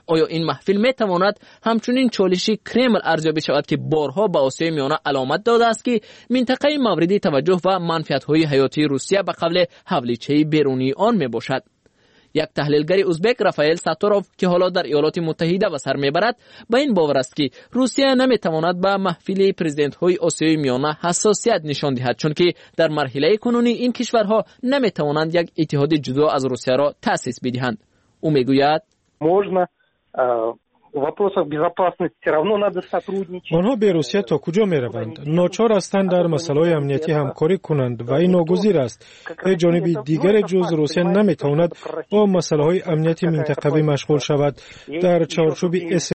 آیا این محفل میتواند همچنین چالشی کرمل ارزیابی شود که بارها به آسیای میانه علامت داده است که منطقه مورد توجه و منفعت‌های حیاتی روسیه به قبل حولیچه بیرونی آن میباشد. یک تحلیلگر ازبک رافائل ساتوروف که حالا در ایالات متحده به سر میبرد به این باور است که روسیه نمیتواند به محفل پرزیدنت‌های آسیای میانه حساسیت نشان دهد، چون که در مرحله کنونی این کشورها نمیتوانند یک اتحاد جدا از روسیه را تأسیس بدهند. او میگوید آنها به روسیه تا کجا می روند؟ ناچار هستند در مسائل امنیتی همکاری کنند و این ناگزیر است. به جانب دیگر جز روسیه نمی تواند با مسائل امنیتی منطقوی مشغول شود. در چارچوب